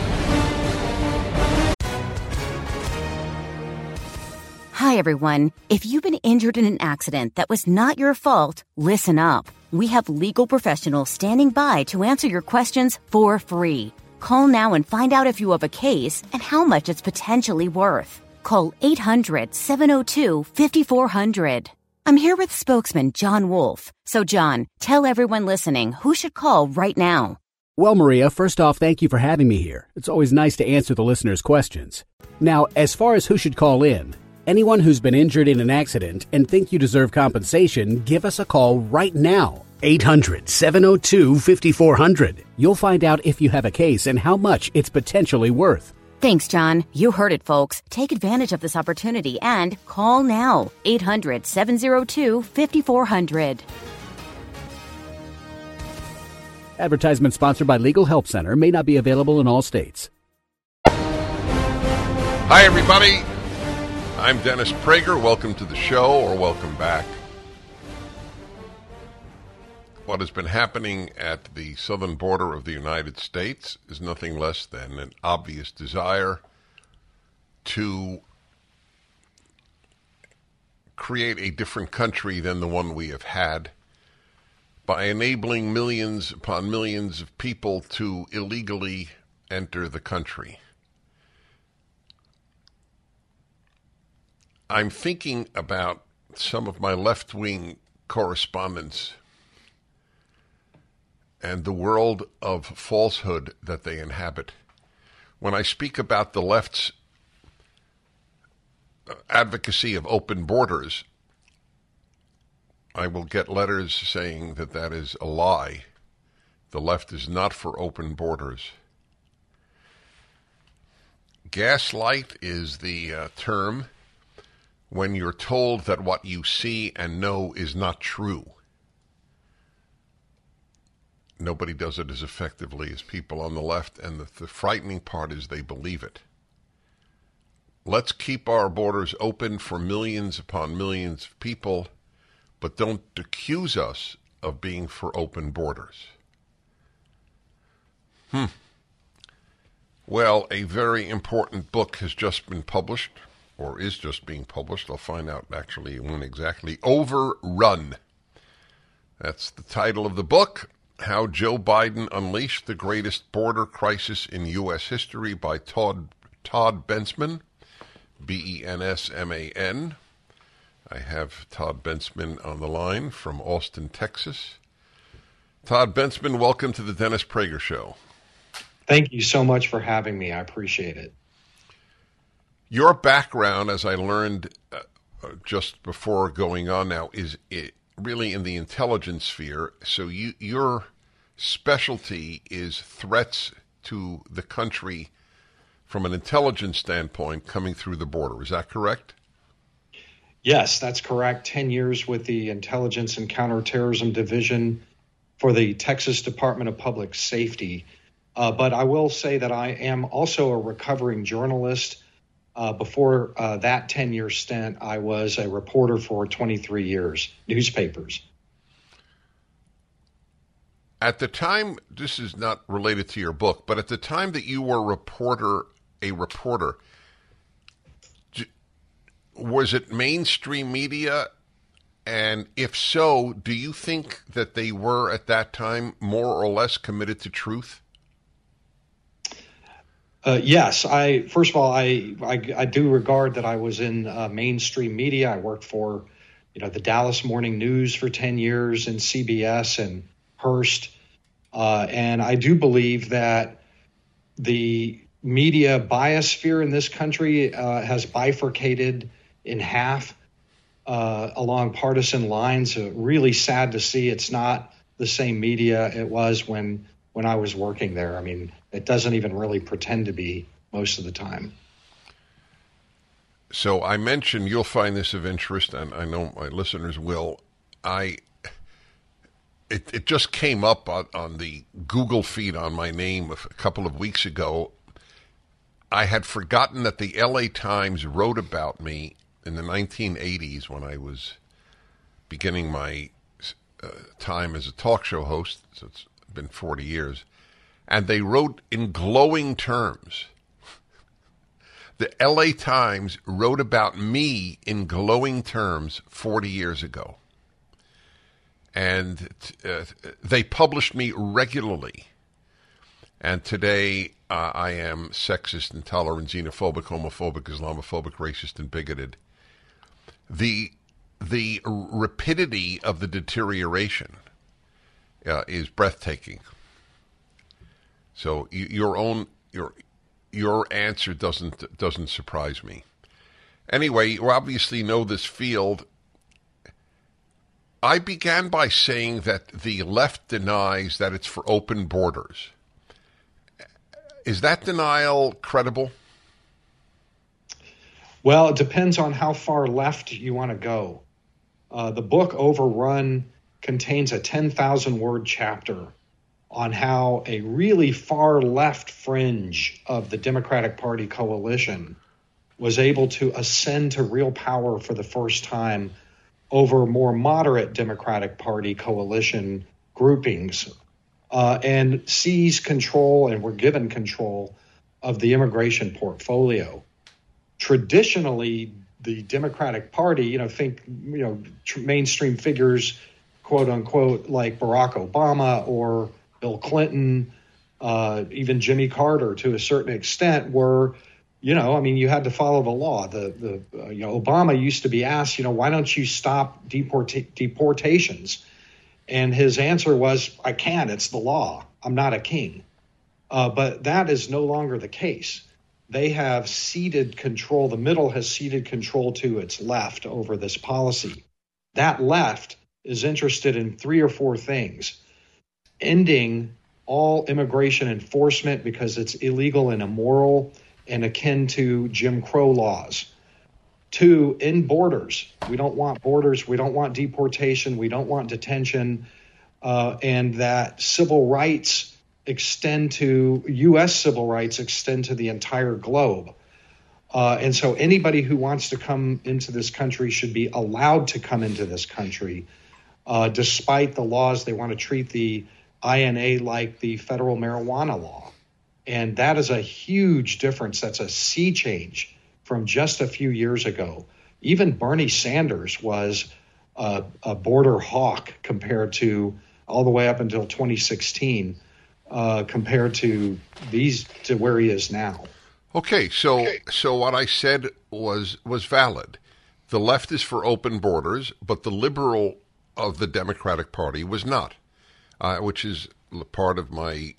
Hi, everyone. If you've been injured in an accident that was not your fault, listen up. We have legal professionals standing by to answer your questions for free. Call now and find out if you have a case and how much it's potentially worth. Call eight hundred, seven oh two, five four zero zero. I'm here with spokesman John Wolf. So, John, tell everyone listening who should call right now. Well, Maria, first off, thank you for having me here. It's always nice to answer the listeners' questions. Now, as far as who should call in, anyone who's been injured in an accident and think you deserve compensation, give us a call right now. eight hundred, seven oh two, five four zero zero. You'll find out if you have a case and how much it's potentially worth. Thanks, John. You heard it, folks. Take advantage of this opportunity and call now. eight hundred, seven oh two, five four zero zero. Advertisement sponsored by Legal Help Center. May not be available in all states. Hi, everybody. I'm Dennis Prager. Welcome to the show, or welcome back. What has been happening at the southern border of the United States is nothing less than an obvious desire to create a different country than the one we have had by enabling millions upon millions of people to illegally enter the country. I'm thinking about some of my left-wing correspondents and the world of falsehood that they inhabit. When I speak about the left's advocacy of open borders, I will get letters saying that that is a lie. The left is not for open borders. Gaslight is the uh, term when you're told that what you see and know is not true. Nobody does it as effectively as people on the left, and the, the frightening part is they believe it. Let's keep our borders open for millions upon millions of people, but don't accuse us of being for open borders. Hmm. Well, a very important book has just been published, or is just being published. I'll find out actually when exactly. Overrun. That's the title of the book. How Joe Biden Unleashed the Greatest Border Crisis in U S History by Todd, Todd Bensman, B E N S M A N. I have Todd Bensman on the line from Austin, Texas. Todd Bensman, welcome to the Dennis Prager Show. Thank you so much for having me. I appreciate it. Your background, as I learned uh, just before going on now, is it really in the intelligence sphere. So you, your specialty is threats to the country from an intelligence standpoint coming through the border. Is that correct? Yes, that's correct. Ten years with the Intelligence and Counterterrorism Division for the Texas Department of Public Safety. Uh, but I will say that I am also a recovering journalist. Uh, before uh, that ten-year stint, I was a reporter for twenty-three years, newspapers. At the time, this is not related to your book, but at the time that you were reporter, a reporter, was it mainstream media? And if so, do you think that they were at that time more or less committed to truth? Uh, yes, I first of all, I, I I do regard that I was in uh, mainstream media. I worked for, you know, the Dallas Morning News for ten years and C B S and Hearst, uh, and I do believe that the media biosphere in this country uh, has bifurcated in half uh, along partisan lines. Uh, really sad to see it's not the same media it was when when I was working there. I mean, it doesn't even really pretend to be most of the time. So I mentioned, you'll find this of interest, and I know my listeners will. I it it just came up on, on the Google feed on my name a couple of weeks ago. I had forgotten that the L A Times wrote about me in the nineteen eighties when I was beginning my uh, time as a talk show host. So it's been forty years. And they wrote in glowing terms. The L A Times wrote about me in glowing terms forty years ago. And uh, they published me regularly. And today uh, I am sexist, intolerant, xenophobic, homophobic, Islamophobic, racist, and bigoted. The the rapidity of the deterioration uh, is breathtaking. So you, your own your your answer doesn't doesn't surprise me. Anyway, you obviously know this field. I began by saying that the left denies that it's for open borders. Is that denial credible? Well, it depends on how far left you want to go. Uh, the book Overrun contains a ten thousand word chapter on how a really far left fringe of the Democratic Party coalition was able to ascend to real power for the first time over more moderate Democratic Party coalition groupings uh, and seize control and were given control of the immigration portfolio. Traditionally, the Democratic Party, you know, think, you know, tr- mainstream figures, quote unquote, like Barack Obama or Bill Clinton, uh, even Jimmy Carter to a certain extent were, you know, I mean, you had to follow the law. The, the uh, you know, Obama used to be asked, you know, why don't you stop deporta- deportations? And his answer was, I can't. It's the law. I'm not a king. Uh, but that is no longer the case. They have ceded control. The middle has ceded control to its left over this policy. That left is interested in three or four things. Ending all immigration enforcement because it's illegal and immoral and akin to Jim Crow laws. Two, end borders. We don't want borders. We don't want deportation. We don't want detention. Uh, and that civil rights extend to, U S civil rights extend to the entire globe. Uh, and so anybody who wants to come into this country should be allowed to come into this country, uh, despite the laws. They want to treat the I N A like the federal marijuana law. And that is a huge difference. That's a sea change from just a few years ago. Even Bernie Sanders was a, a border hawk compared to all the way up until twenty sixteen, uh, compared to these to where he is now. Okay, so okay. so what I said was was valid. The left is for open borders, but the liberal of the Democratic Party was not, uh, which is part of my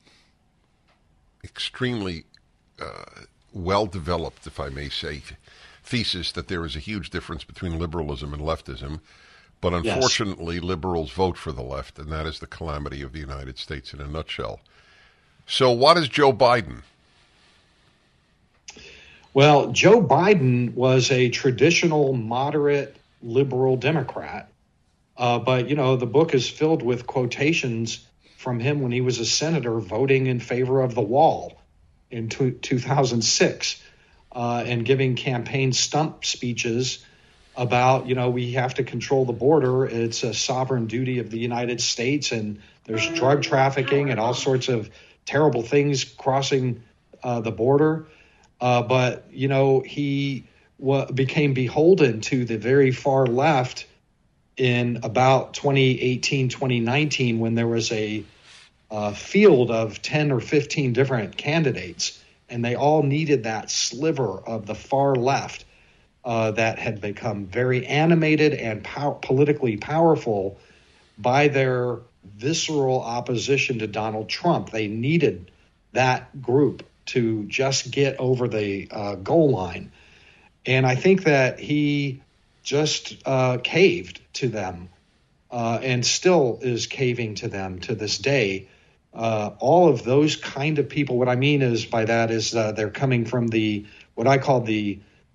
extremely uh, well-developed, if I may say, thesis that there is a huge difference between liberalism and leftism. But unfortunately, yes. Liberals vote for the left, and that is the calamity of the United States in a nutshell. So what is Joe Biden? Well, Joe Biden was a traditional moderate liberal Democrat. Uh, but, you know, the book is filled with quotations from him when he was a senator voting in favor of the wall in two, two thousand six uh, and giving campaign stump speeches about, you know, we have to control the border. It's a sovereign duty of the United States, and there's drug trafficking and all sorts of terrible things crossing uh, the border. Uh, but, you know, he w- became beholden to the very far left in about twenty eighteen, twenty nineteen, when there was a uh, field of ten or fifteen different candidates, and they all needed that sliver of the far left uh, that had become very animated and pow- politically powerful by their visceral opposition to Donald Trump. They needed that group to just get over the uh, goal line. And I think that he just uh, caved to them uh, and still is caving to them to this day. Uh, all of those kind of people, what I mean is by that is uh, they're coming from the, what I call the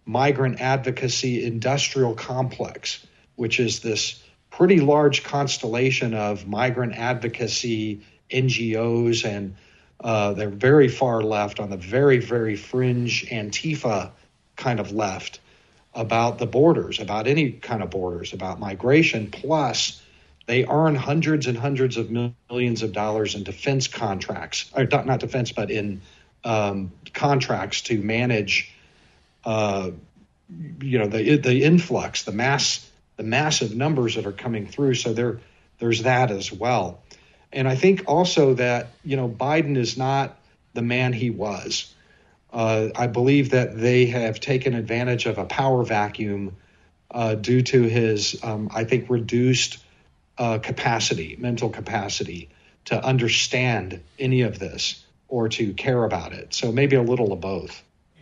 migrant advocacy industrial complex, which is this pretty large constellation of migrant advocacy N G Os, and uh, they're very far left on the very, very fringe Antifa kind of left about the borders, about any kind of borders, about migration. Plus, they earn hundreds and hundreds of millions of dollars in defense contracts, or not, not defense, but in um, contracts to manage, uh, you know, the the influx, the mass, the massive numbers that are coming through. So there, there's that as well. And I think also that, you know, Biden is not the man he was. Uh, I believe that they have taken advantage of a power vacuum uh, due to his, um, I think, reduced uh, capacity, mental capacity to understand any of this or to care about it. So maybe a little of both.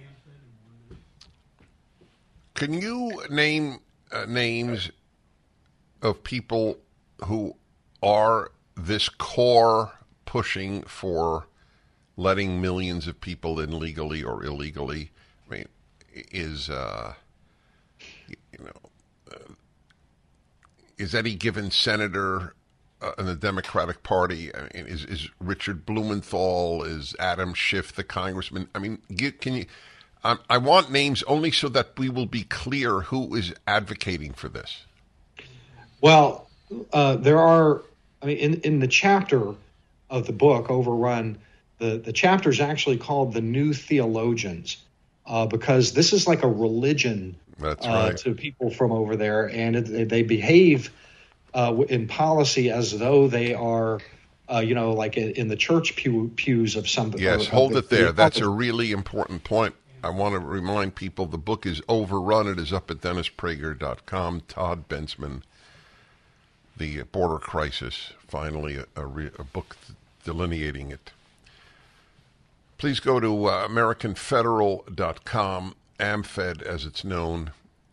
Can you name uh, names of people who are this core pushing for letting millions of people in legally or illegally? I mean, is uh, you know, uh, is any given senator uh, in the Democratic Party? I mean, is is Richard Blumenthal? Is Adam Schiff the congressman? I mean, get, can you? Um, I want names only so that we will be clear who is advocating for this. Well, uh, there are. I mean, in in the chapter of the book, Overrun, the the chapter is actually called "The New Theologians," uh, because this is like a religion That's uh, right. to people from over there, and it, they behave uh, in policy as though they are, uh, you know, like in, in the church pew, pews of some. Yes, of, hold of it the, there. the That's a really important point. I want to remind people the book is Overrun. It is up at dennis prager dot com. Todd Bensman, The Border Crisis, finally a, a, re, a book delineating it. Please go to uh, american federal dot com, AmFed as it's known.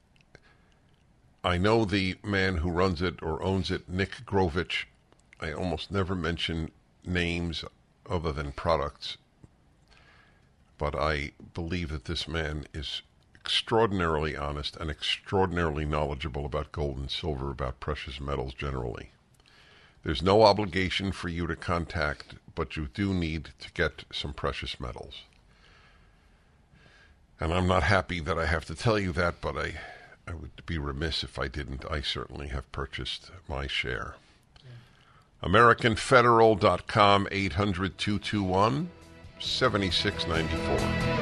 I know the man who runs it or owns it, Nick Grovich. I almost never mention names other than products, but I believe that this man is extraordinarily honest and extraordinarily knowledgeable about gold and silver, about precious metals generally. There's no obligation for you to contact, but you do need to get some precious metals. And I'm not happy that I have to tell you that, but I, I would be remiss if I didn't. I certainly have purchased my share. Yeah. american federal dot com, eight hundred, two two one, seven six nine four.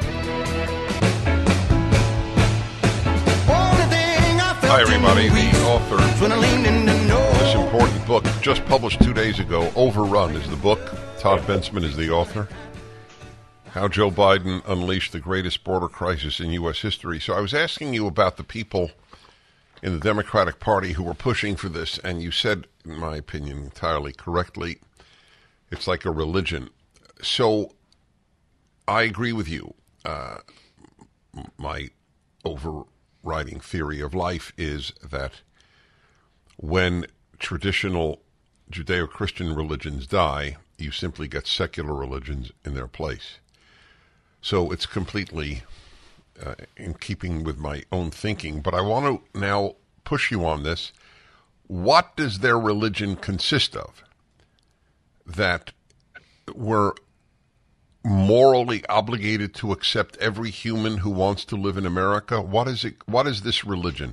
Hi, everybody. The author of this important book, just published two days ago, Overrun is the book. Todd Bensman is the author. How Joe Biden Unleashed the Greatest Border Crisis in U S History. So I was asking you about the people in the Democratic Party who were pushing for this, and you said, in my opinion, entirely correctly, it's like a religion. So I agree with you. Uh, my over... Writing theory of life is that when traditional Judeo-Christian religions die, you simply get secular religions in their place. So it's completely uh, in keeping with my own thinking. But I want to now push you on this. What does their religion consist of that we're morally obligated to accept every human who wants to live in America? What is it? What is this religion?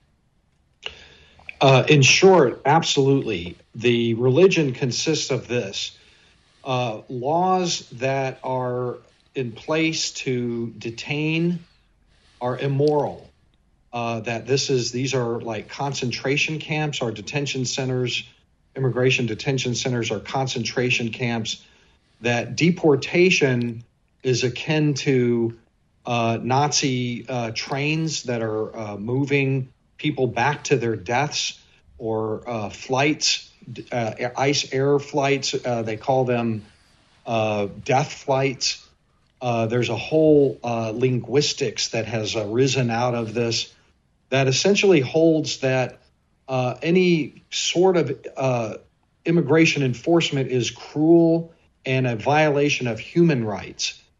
Uh, in short, absolutely. The religion consists of this. Uh, laws that are in place to detain are immoral. Uh, that this is, these are like concentration camps. Our detention centers, immigration detention centers are concentration camps. That deportation is akin to uh, Nazi uh, trains that are uh, moving people back to their deaths, or uh, flights, uh, ice air flights. Uh, they call them uh, death flights. Uh, there's a whole uh, linguistics that has arisen out of this that essentially holds that uh, any sort of uh, immigration enforcement is cruel and a violation of human rights.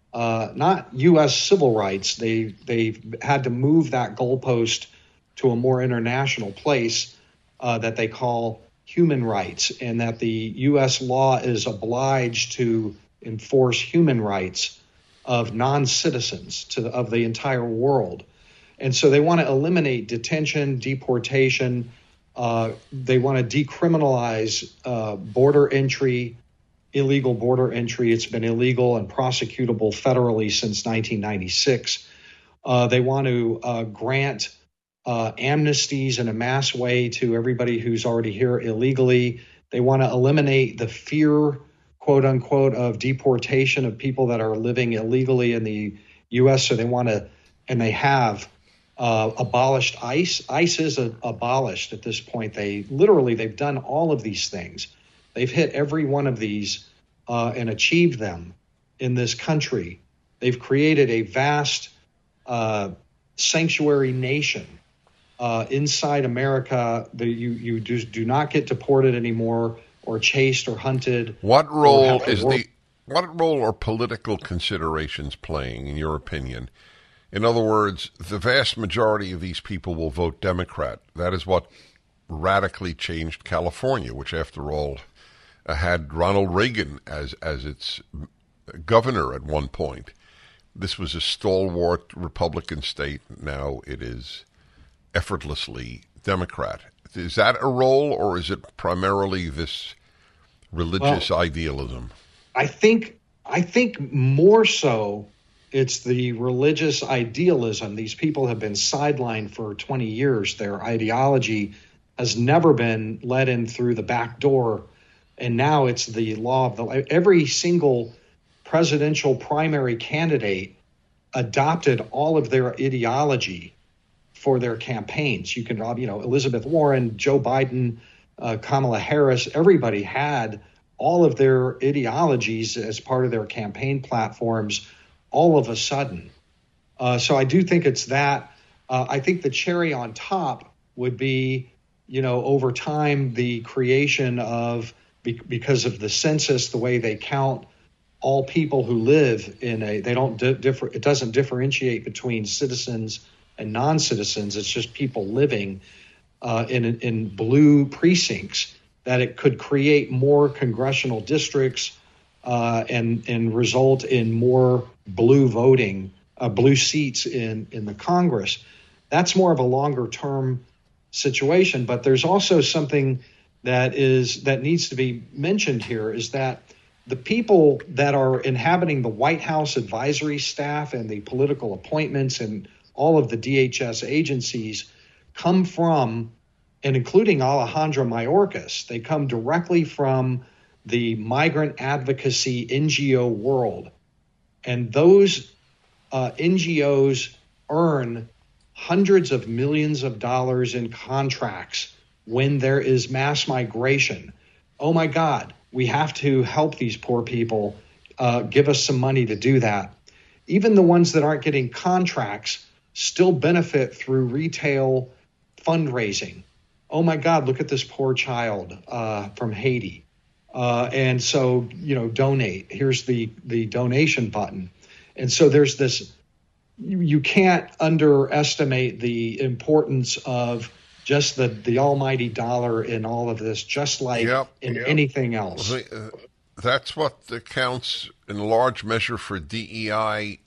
uh, not U S civil rights. They they've had to move that goalpost to a more international place uh, that they call human rights, and that the U S law is obliged to enforce human rights of non-citizens to the, of the entire world. And so they want to eliminate detention, deportation. Uh, they want to decriminalize uh, border entry, illegal border entry. It's been illegal and prosecutable federally since nineteen ninety-six. Uh, they want to uh, grant uh, amnesties in a mass way to everybody who's already here illegally. They want to eliminate the fear, quote unquote, of deportation of people that are living illegally in the U S. So they want to, and they have uh, abolished ICE. ICE is a, abolished at this point. They literally, they've done all of these things. They've hit every one of these uh, and achieved them in this country. They've created a vast uh, sanctuary nation uh, inside America. That you you do, do not get deported anymore, or chased, or hunted. What or role have to is work- the what role are political considerations playing, in your opinion? In other words, the vast majority of these people will vote Democrat. That is what radically changed California, which, after all, uh, had Ronald Reagan as as its governor at one point. This was a stalwart Republican state. Now it is effortlessly Democrat. Is that a role, or is it primarily this religious Well, idealism? I think I think more so it's the religious idealism. These people have been sidelined for twenty years. Their ideology has never been let in through the back door, and now it's the law of the every single presidential primary candidate adopted all of their ideology for their campaigns. You can, you know, Elizabeth Warren, Joe Biden, uh, Kamala Harris, everybody had all of their ideologies as part of their campaign platforms all of a sudden. Uh, so I do think it's that. Uh, I think the cherry on top would be, you know, over time, the creation of, be- because of the census, the way they count all people who live in a, they don't di- differ, it doesn't differentiate between citizens and non-citizens. It's just people living uh, in in blue precincts, that it could create more congressional districts uh, and and result in more blue voting, uh, blue seats in, in the Congress. That's more of a longer term situation. But there's also something that is that needs to be mentioned here, is that the people that are inhabiting the White House advisory staff and the political appointments and all of the D H S agencies come from, and including Alejandro Mayorkas, they come directly from the migrant advocacy N G O world. And those uh, N G Os earn hundreds of millions of dollars in contracts when there is mass migration. Oh my God, we have to help these poor people. Uh, give us some money to do that. Even the ones that aren't getting contracts still benefit through retail fundraising. Oh my God, look at this poor child uh, from Haiti. Uh, and so, you know, donate. Here's the, the donation button. And so there's this, you, you can't underestimate the importance of just the, the almighty dollar in all of this, just like Yep, in yep. anything else. Well, uh, that's what accounts in large measure for D E I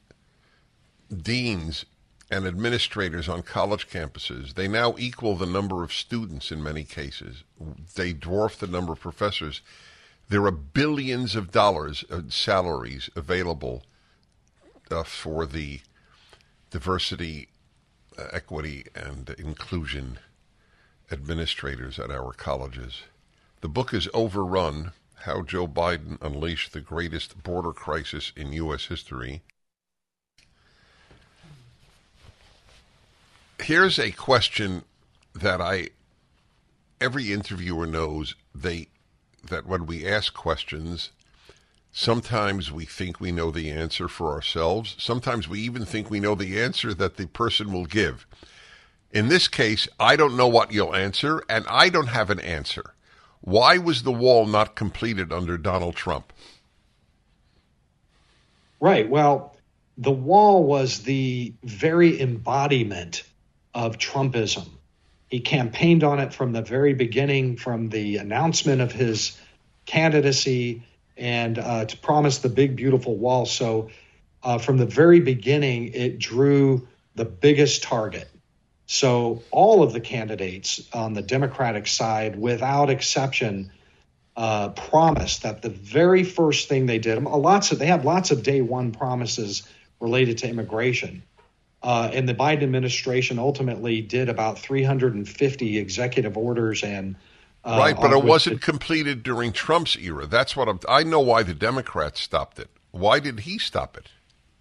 deans and administrators on college campuses. They now equal the number of students in many cases. They dwarf the number of professors. There are billions of dollars of salaries available uh, for the diversity, uh, equity, and inclusion administrators at our colleges. The book is Overrun: How Joe Biden Unleashed the Greatest Border Crisis in U S History. Here's a question that I, every interviewer knows they, that when we ask questions, sometimes we think we know the answer for ourselves. Sometimes we even think we know the answer that the person will give. In this case, I don't know what you'll answer, and I don't have an answer. Why was the wall not completed under Donald Trump? Right. Well, the wall was the very embodiment of Trumpism. He campaigned on it from the very beginning, from the announcement of his candidacy, and uh, to promise the big, beautiful wall. So uh, from the very beginning, it drew the biggest target. So all of the candidates on the Democratic side, without exception, uh, promised that the very first thing they did, lots of, they have lots of day one promises related to immigration. Uh, and the Biden administration ultimately did about three hundred fifty executive orders and uh, right, but it wasn't the, completed during Trump's era. That's what I'm, I know why the Democrats stopped it. Why did he stop it?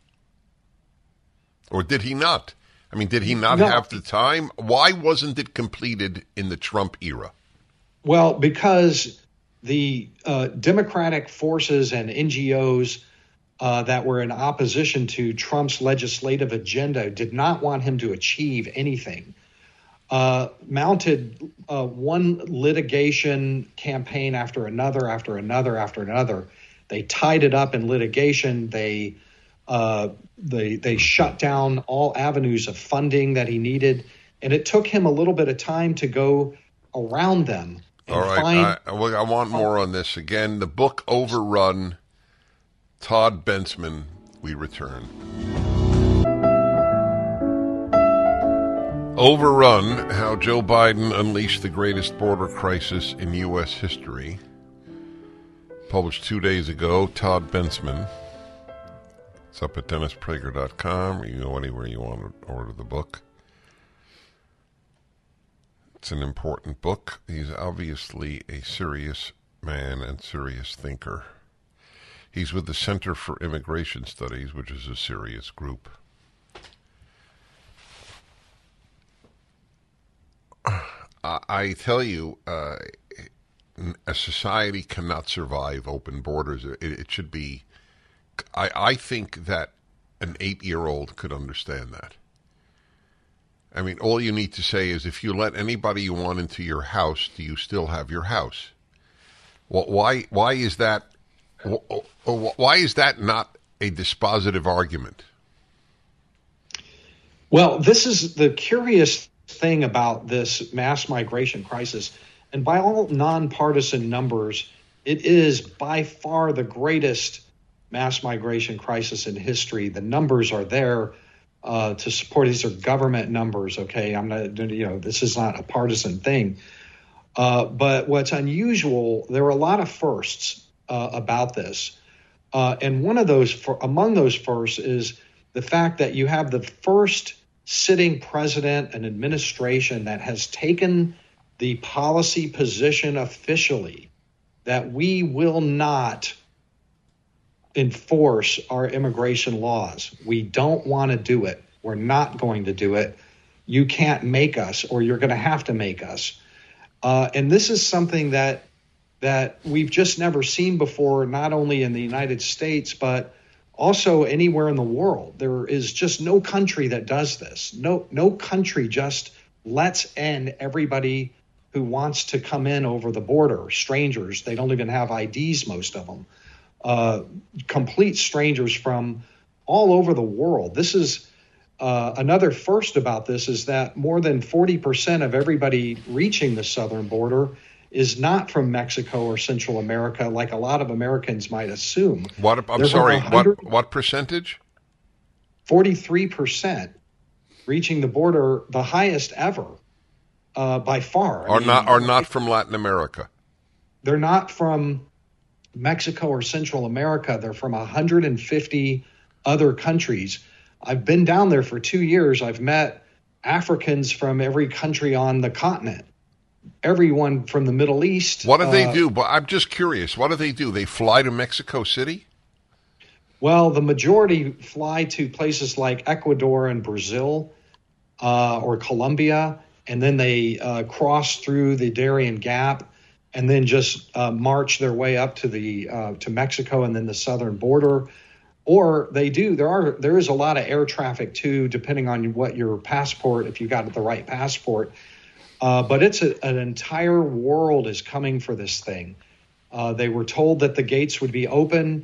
Or did he not? I mean, did he not no. have the time? Why wasn't it completed in the Trump era? Well, because the uh, Democratic forces and N G Os uh, that were in opposition to Trump's legislative agenda did not want him to achieve anything. Uh, mounted uh, one litigation campaign after another, after another, after another. They tied it up in litigation. They uh, they they shut down all avenues of funding that he needed, and it took him a little bit of time to go around them. And All right, find- I, I want more on this. Again, the book Overrun, Todd Bensman, we return. Overrun, How Joe Biden Unleashed the Greatest Border Crisis in U S History. Published two days ago, Todd Bensman. It's up at dennis prager dot com, or you can go anywhere you want to order the book. It's an important book. He's obviously a serious man and serious thinker. He's with the Center for Immigration Studies, which is a serious group. I tell you, uh, a society cannot survive open borders. It, it should be... I, I think that an eight-year-old could understand that. I mean, all you need to say is, if you let anybody you want into your house, do you still have your house? Well, why? Why is that? Why is that not a dispositive argument? Well, this is the curious thing about this mass migration crisis, and by all nonpartisan numbers, it is by far the greatest mass migration crisis in history. The numbers are there uh, to support. These are government numbers. Okay, I'm not. You know, this is not a partisan thing. Uh, but what's unusual, there are a lot of firsts uh, about this, uh, and one of those, for, among those firsts, is the fact that you have the first sitting president and administration that has taken the policy position officially that we will not enforce our immigration laws. We don't want to do it. We're not going to do it. You can't make us, or you're going to have to make us. Uh, and this is something that that we've just never seen before, not only in the United States, but also anywhere in the world. There is just no country that does this. No, no country just lets in everybody who wants to come in over the border, strangers. They don't even have I Ds, most of them. Uh, complete strangers from all over the world. This is uh, another first about this, is that more than forty percent of everybody reaching the southern border is not from Mexico or Central America, like a lot of Americans might assume. What? I'm They're sorry. What? What percentage? forty-three percent reaching the border, the highest ever uh, by far. I Are mean, not are not from Latin America. They're not from Mexico or Central America. They're from one hundred fifty other countries. I've been down there for two years. I've met Africans from every country on the continent. Everyone from the Middle East. What do uh, they do? But I'm just curious. What do they do? They fly to Mexico City? Well, the majority fly to places like Ecuador and Brazil uh, or Colombia, and then they uh, cross through the Darien Gap and then just uh, march their way up to the uh, to Mexico and then the southern border. Or they do. There are there is a lot of air traffic too, depending on what your passport, if you got the right passport. Uh, but it's a, an entire world is coming for this thing. Uh, they were told that the gates would be open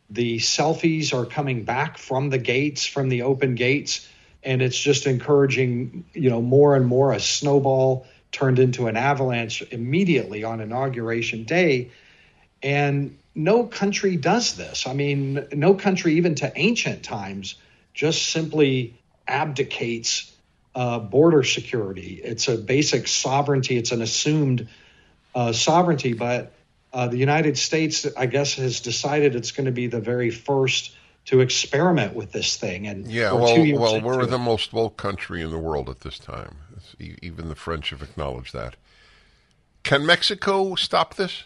The selfies are coming back from the gates, from the open gates, and it's just encouraging, you know, more and more. A snowball turned into an avalanche immediately on Inauguration Day. And no country does this. I mean, no country, even to ancient times, just simply abdicates uh, border security. It's a basic sovereignty. It's an assumed uh, sovereignty. But uh, the United States, I guess, has decided it's going to be the very first to experiment with this thing. And yeah, we're well, two years well, into we're it. the most woke country in the world at this time. It's, even the French have acknowledged that. Can Mexico stop this?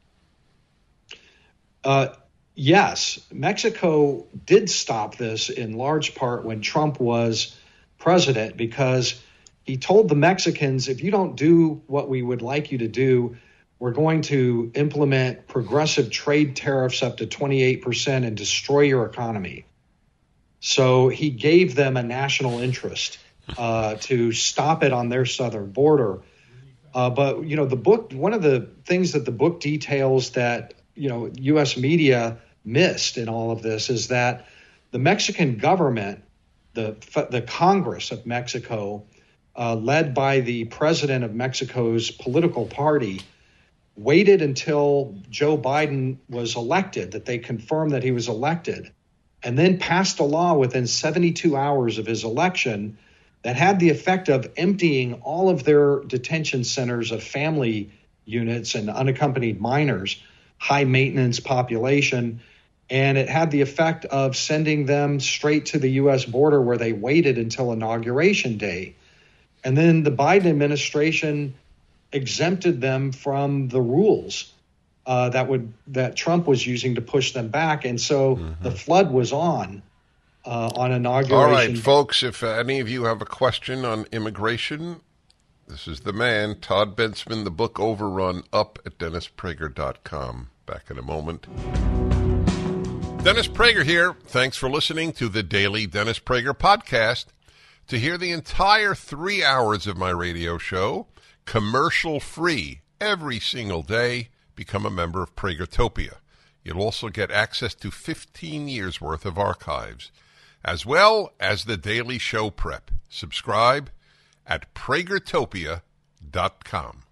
Uh, yes, Mexico did stop this in large part when Trump was president, because he told the Mexicans, if you don't do what we would like you to do, we're going to implement progressive trade tariffs up to twenty-eight percent and destroy your economy. So he gave them a national interest uh, to stop it on their southern border. Uh, but, you know, the book, one of the things that the book details that, you know, U S media missed in all of this is that the Mexican government, the the Congress of Mexico, uh, led by the president of Mexico's political party, waited until Joe Biden was elected, that they confirmed that he was elected, and then passed a law within seventy-two hours of his election that had the effect of emptying all of their detention centers of family units and unaccompanied minors, high maintenance population, and it had the effect of sending them straight to the U S border where they waited until Inauguration Day. And then the Biden administration exempted them from the rules uh, that would that Trump was using to push them back. And so mm-hmm. the flood was on uh, on Inauguration. All right, folks, if uh, any of you have a question on immigration, this is the man, Todd Bensman, the book Overrun, up at dennis prager dot com. Back in a moment. Dennis Prager here. Thanks for listening to the Daily Dennis Prager Podcast. To hear the entire three hours of my radio show, commercial-free, every single day, become a member of Pragertopia. You'll also get access to fifteen years' worth of archives, as well as the daily show prep. Subscribe at pragertopia dot com.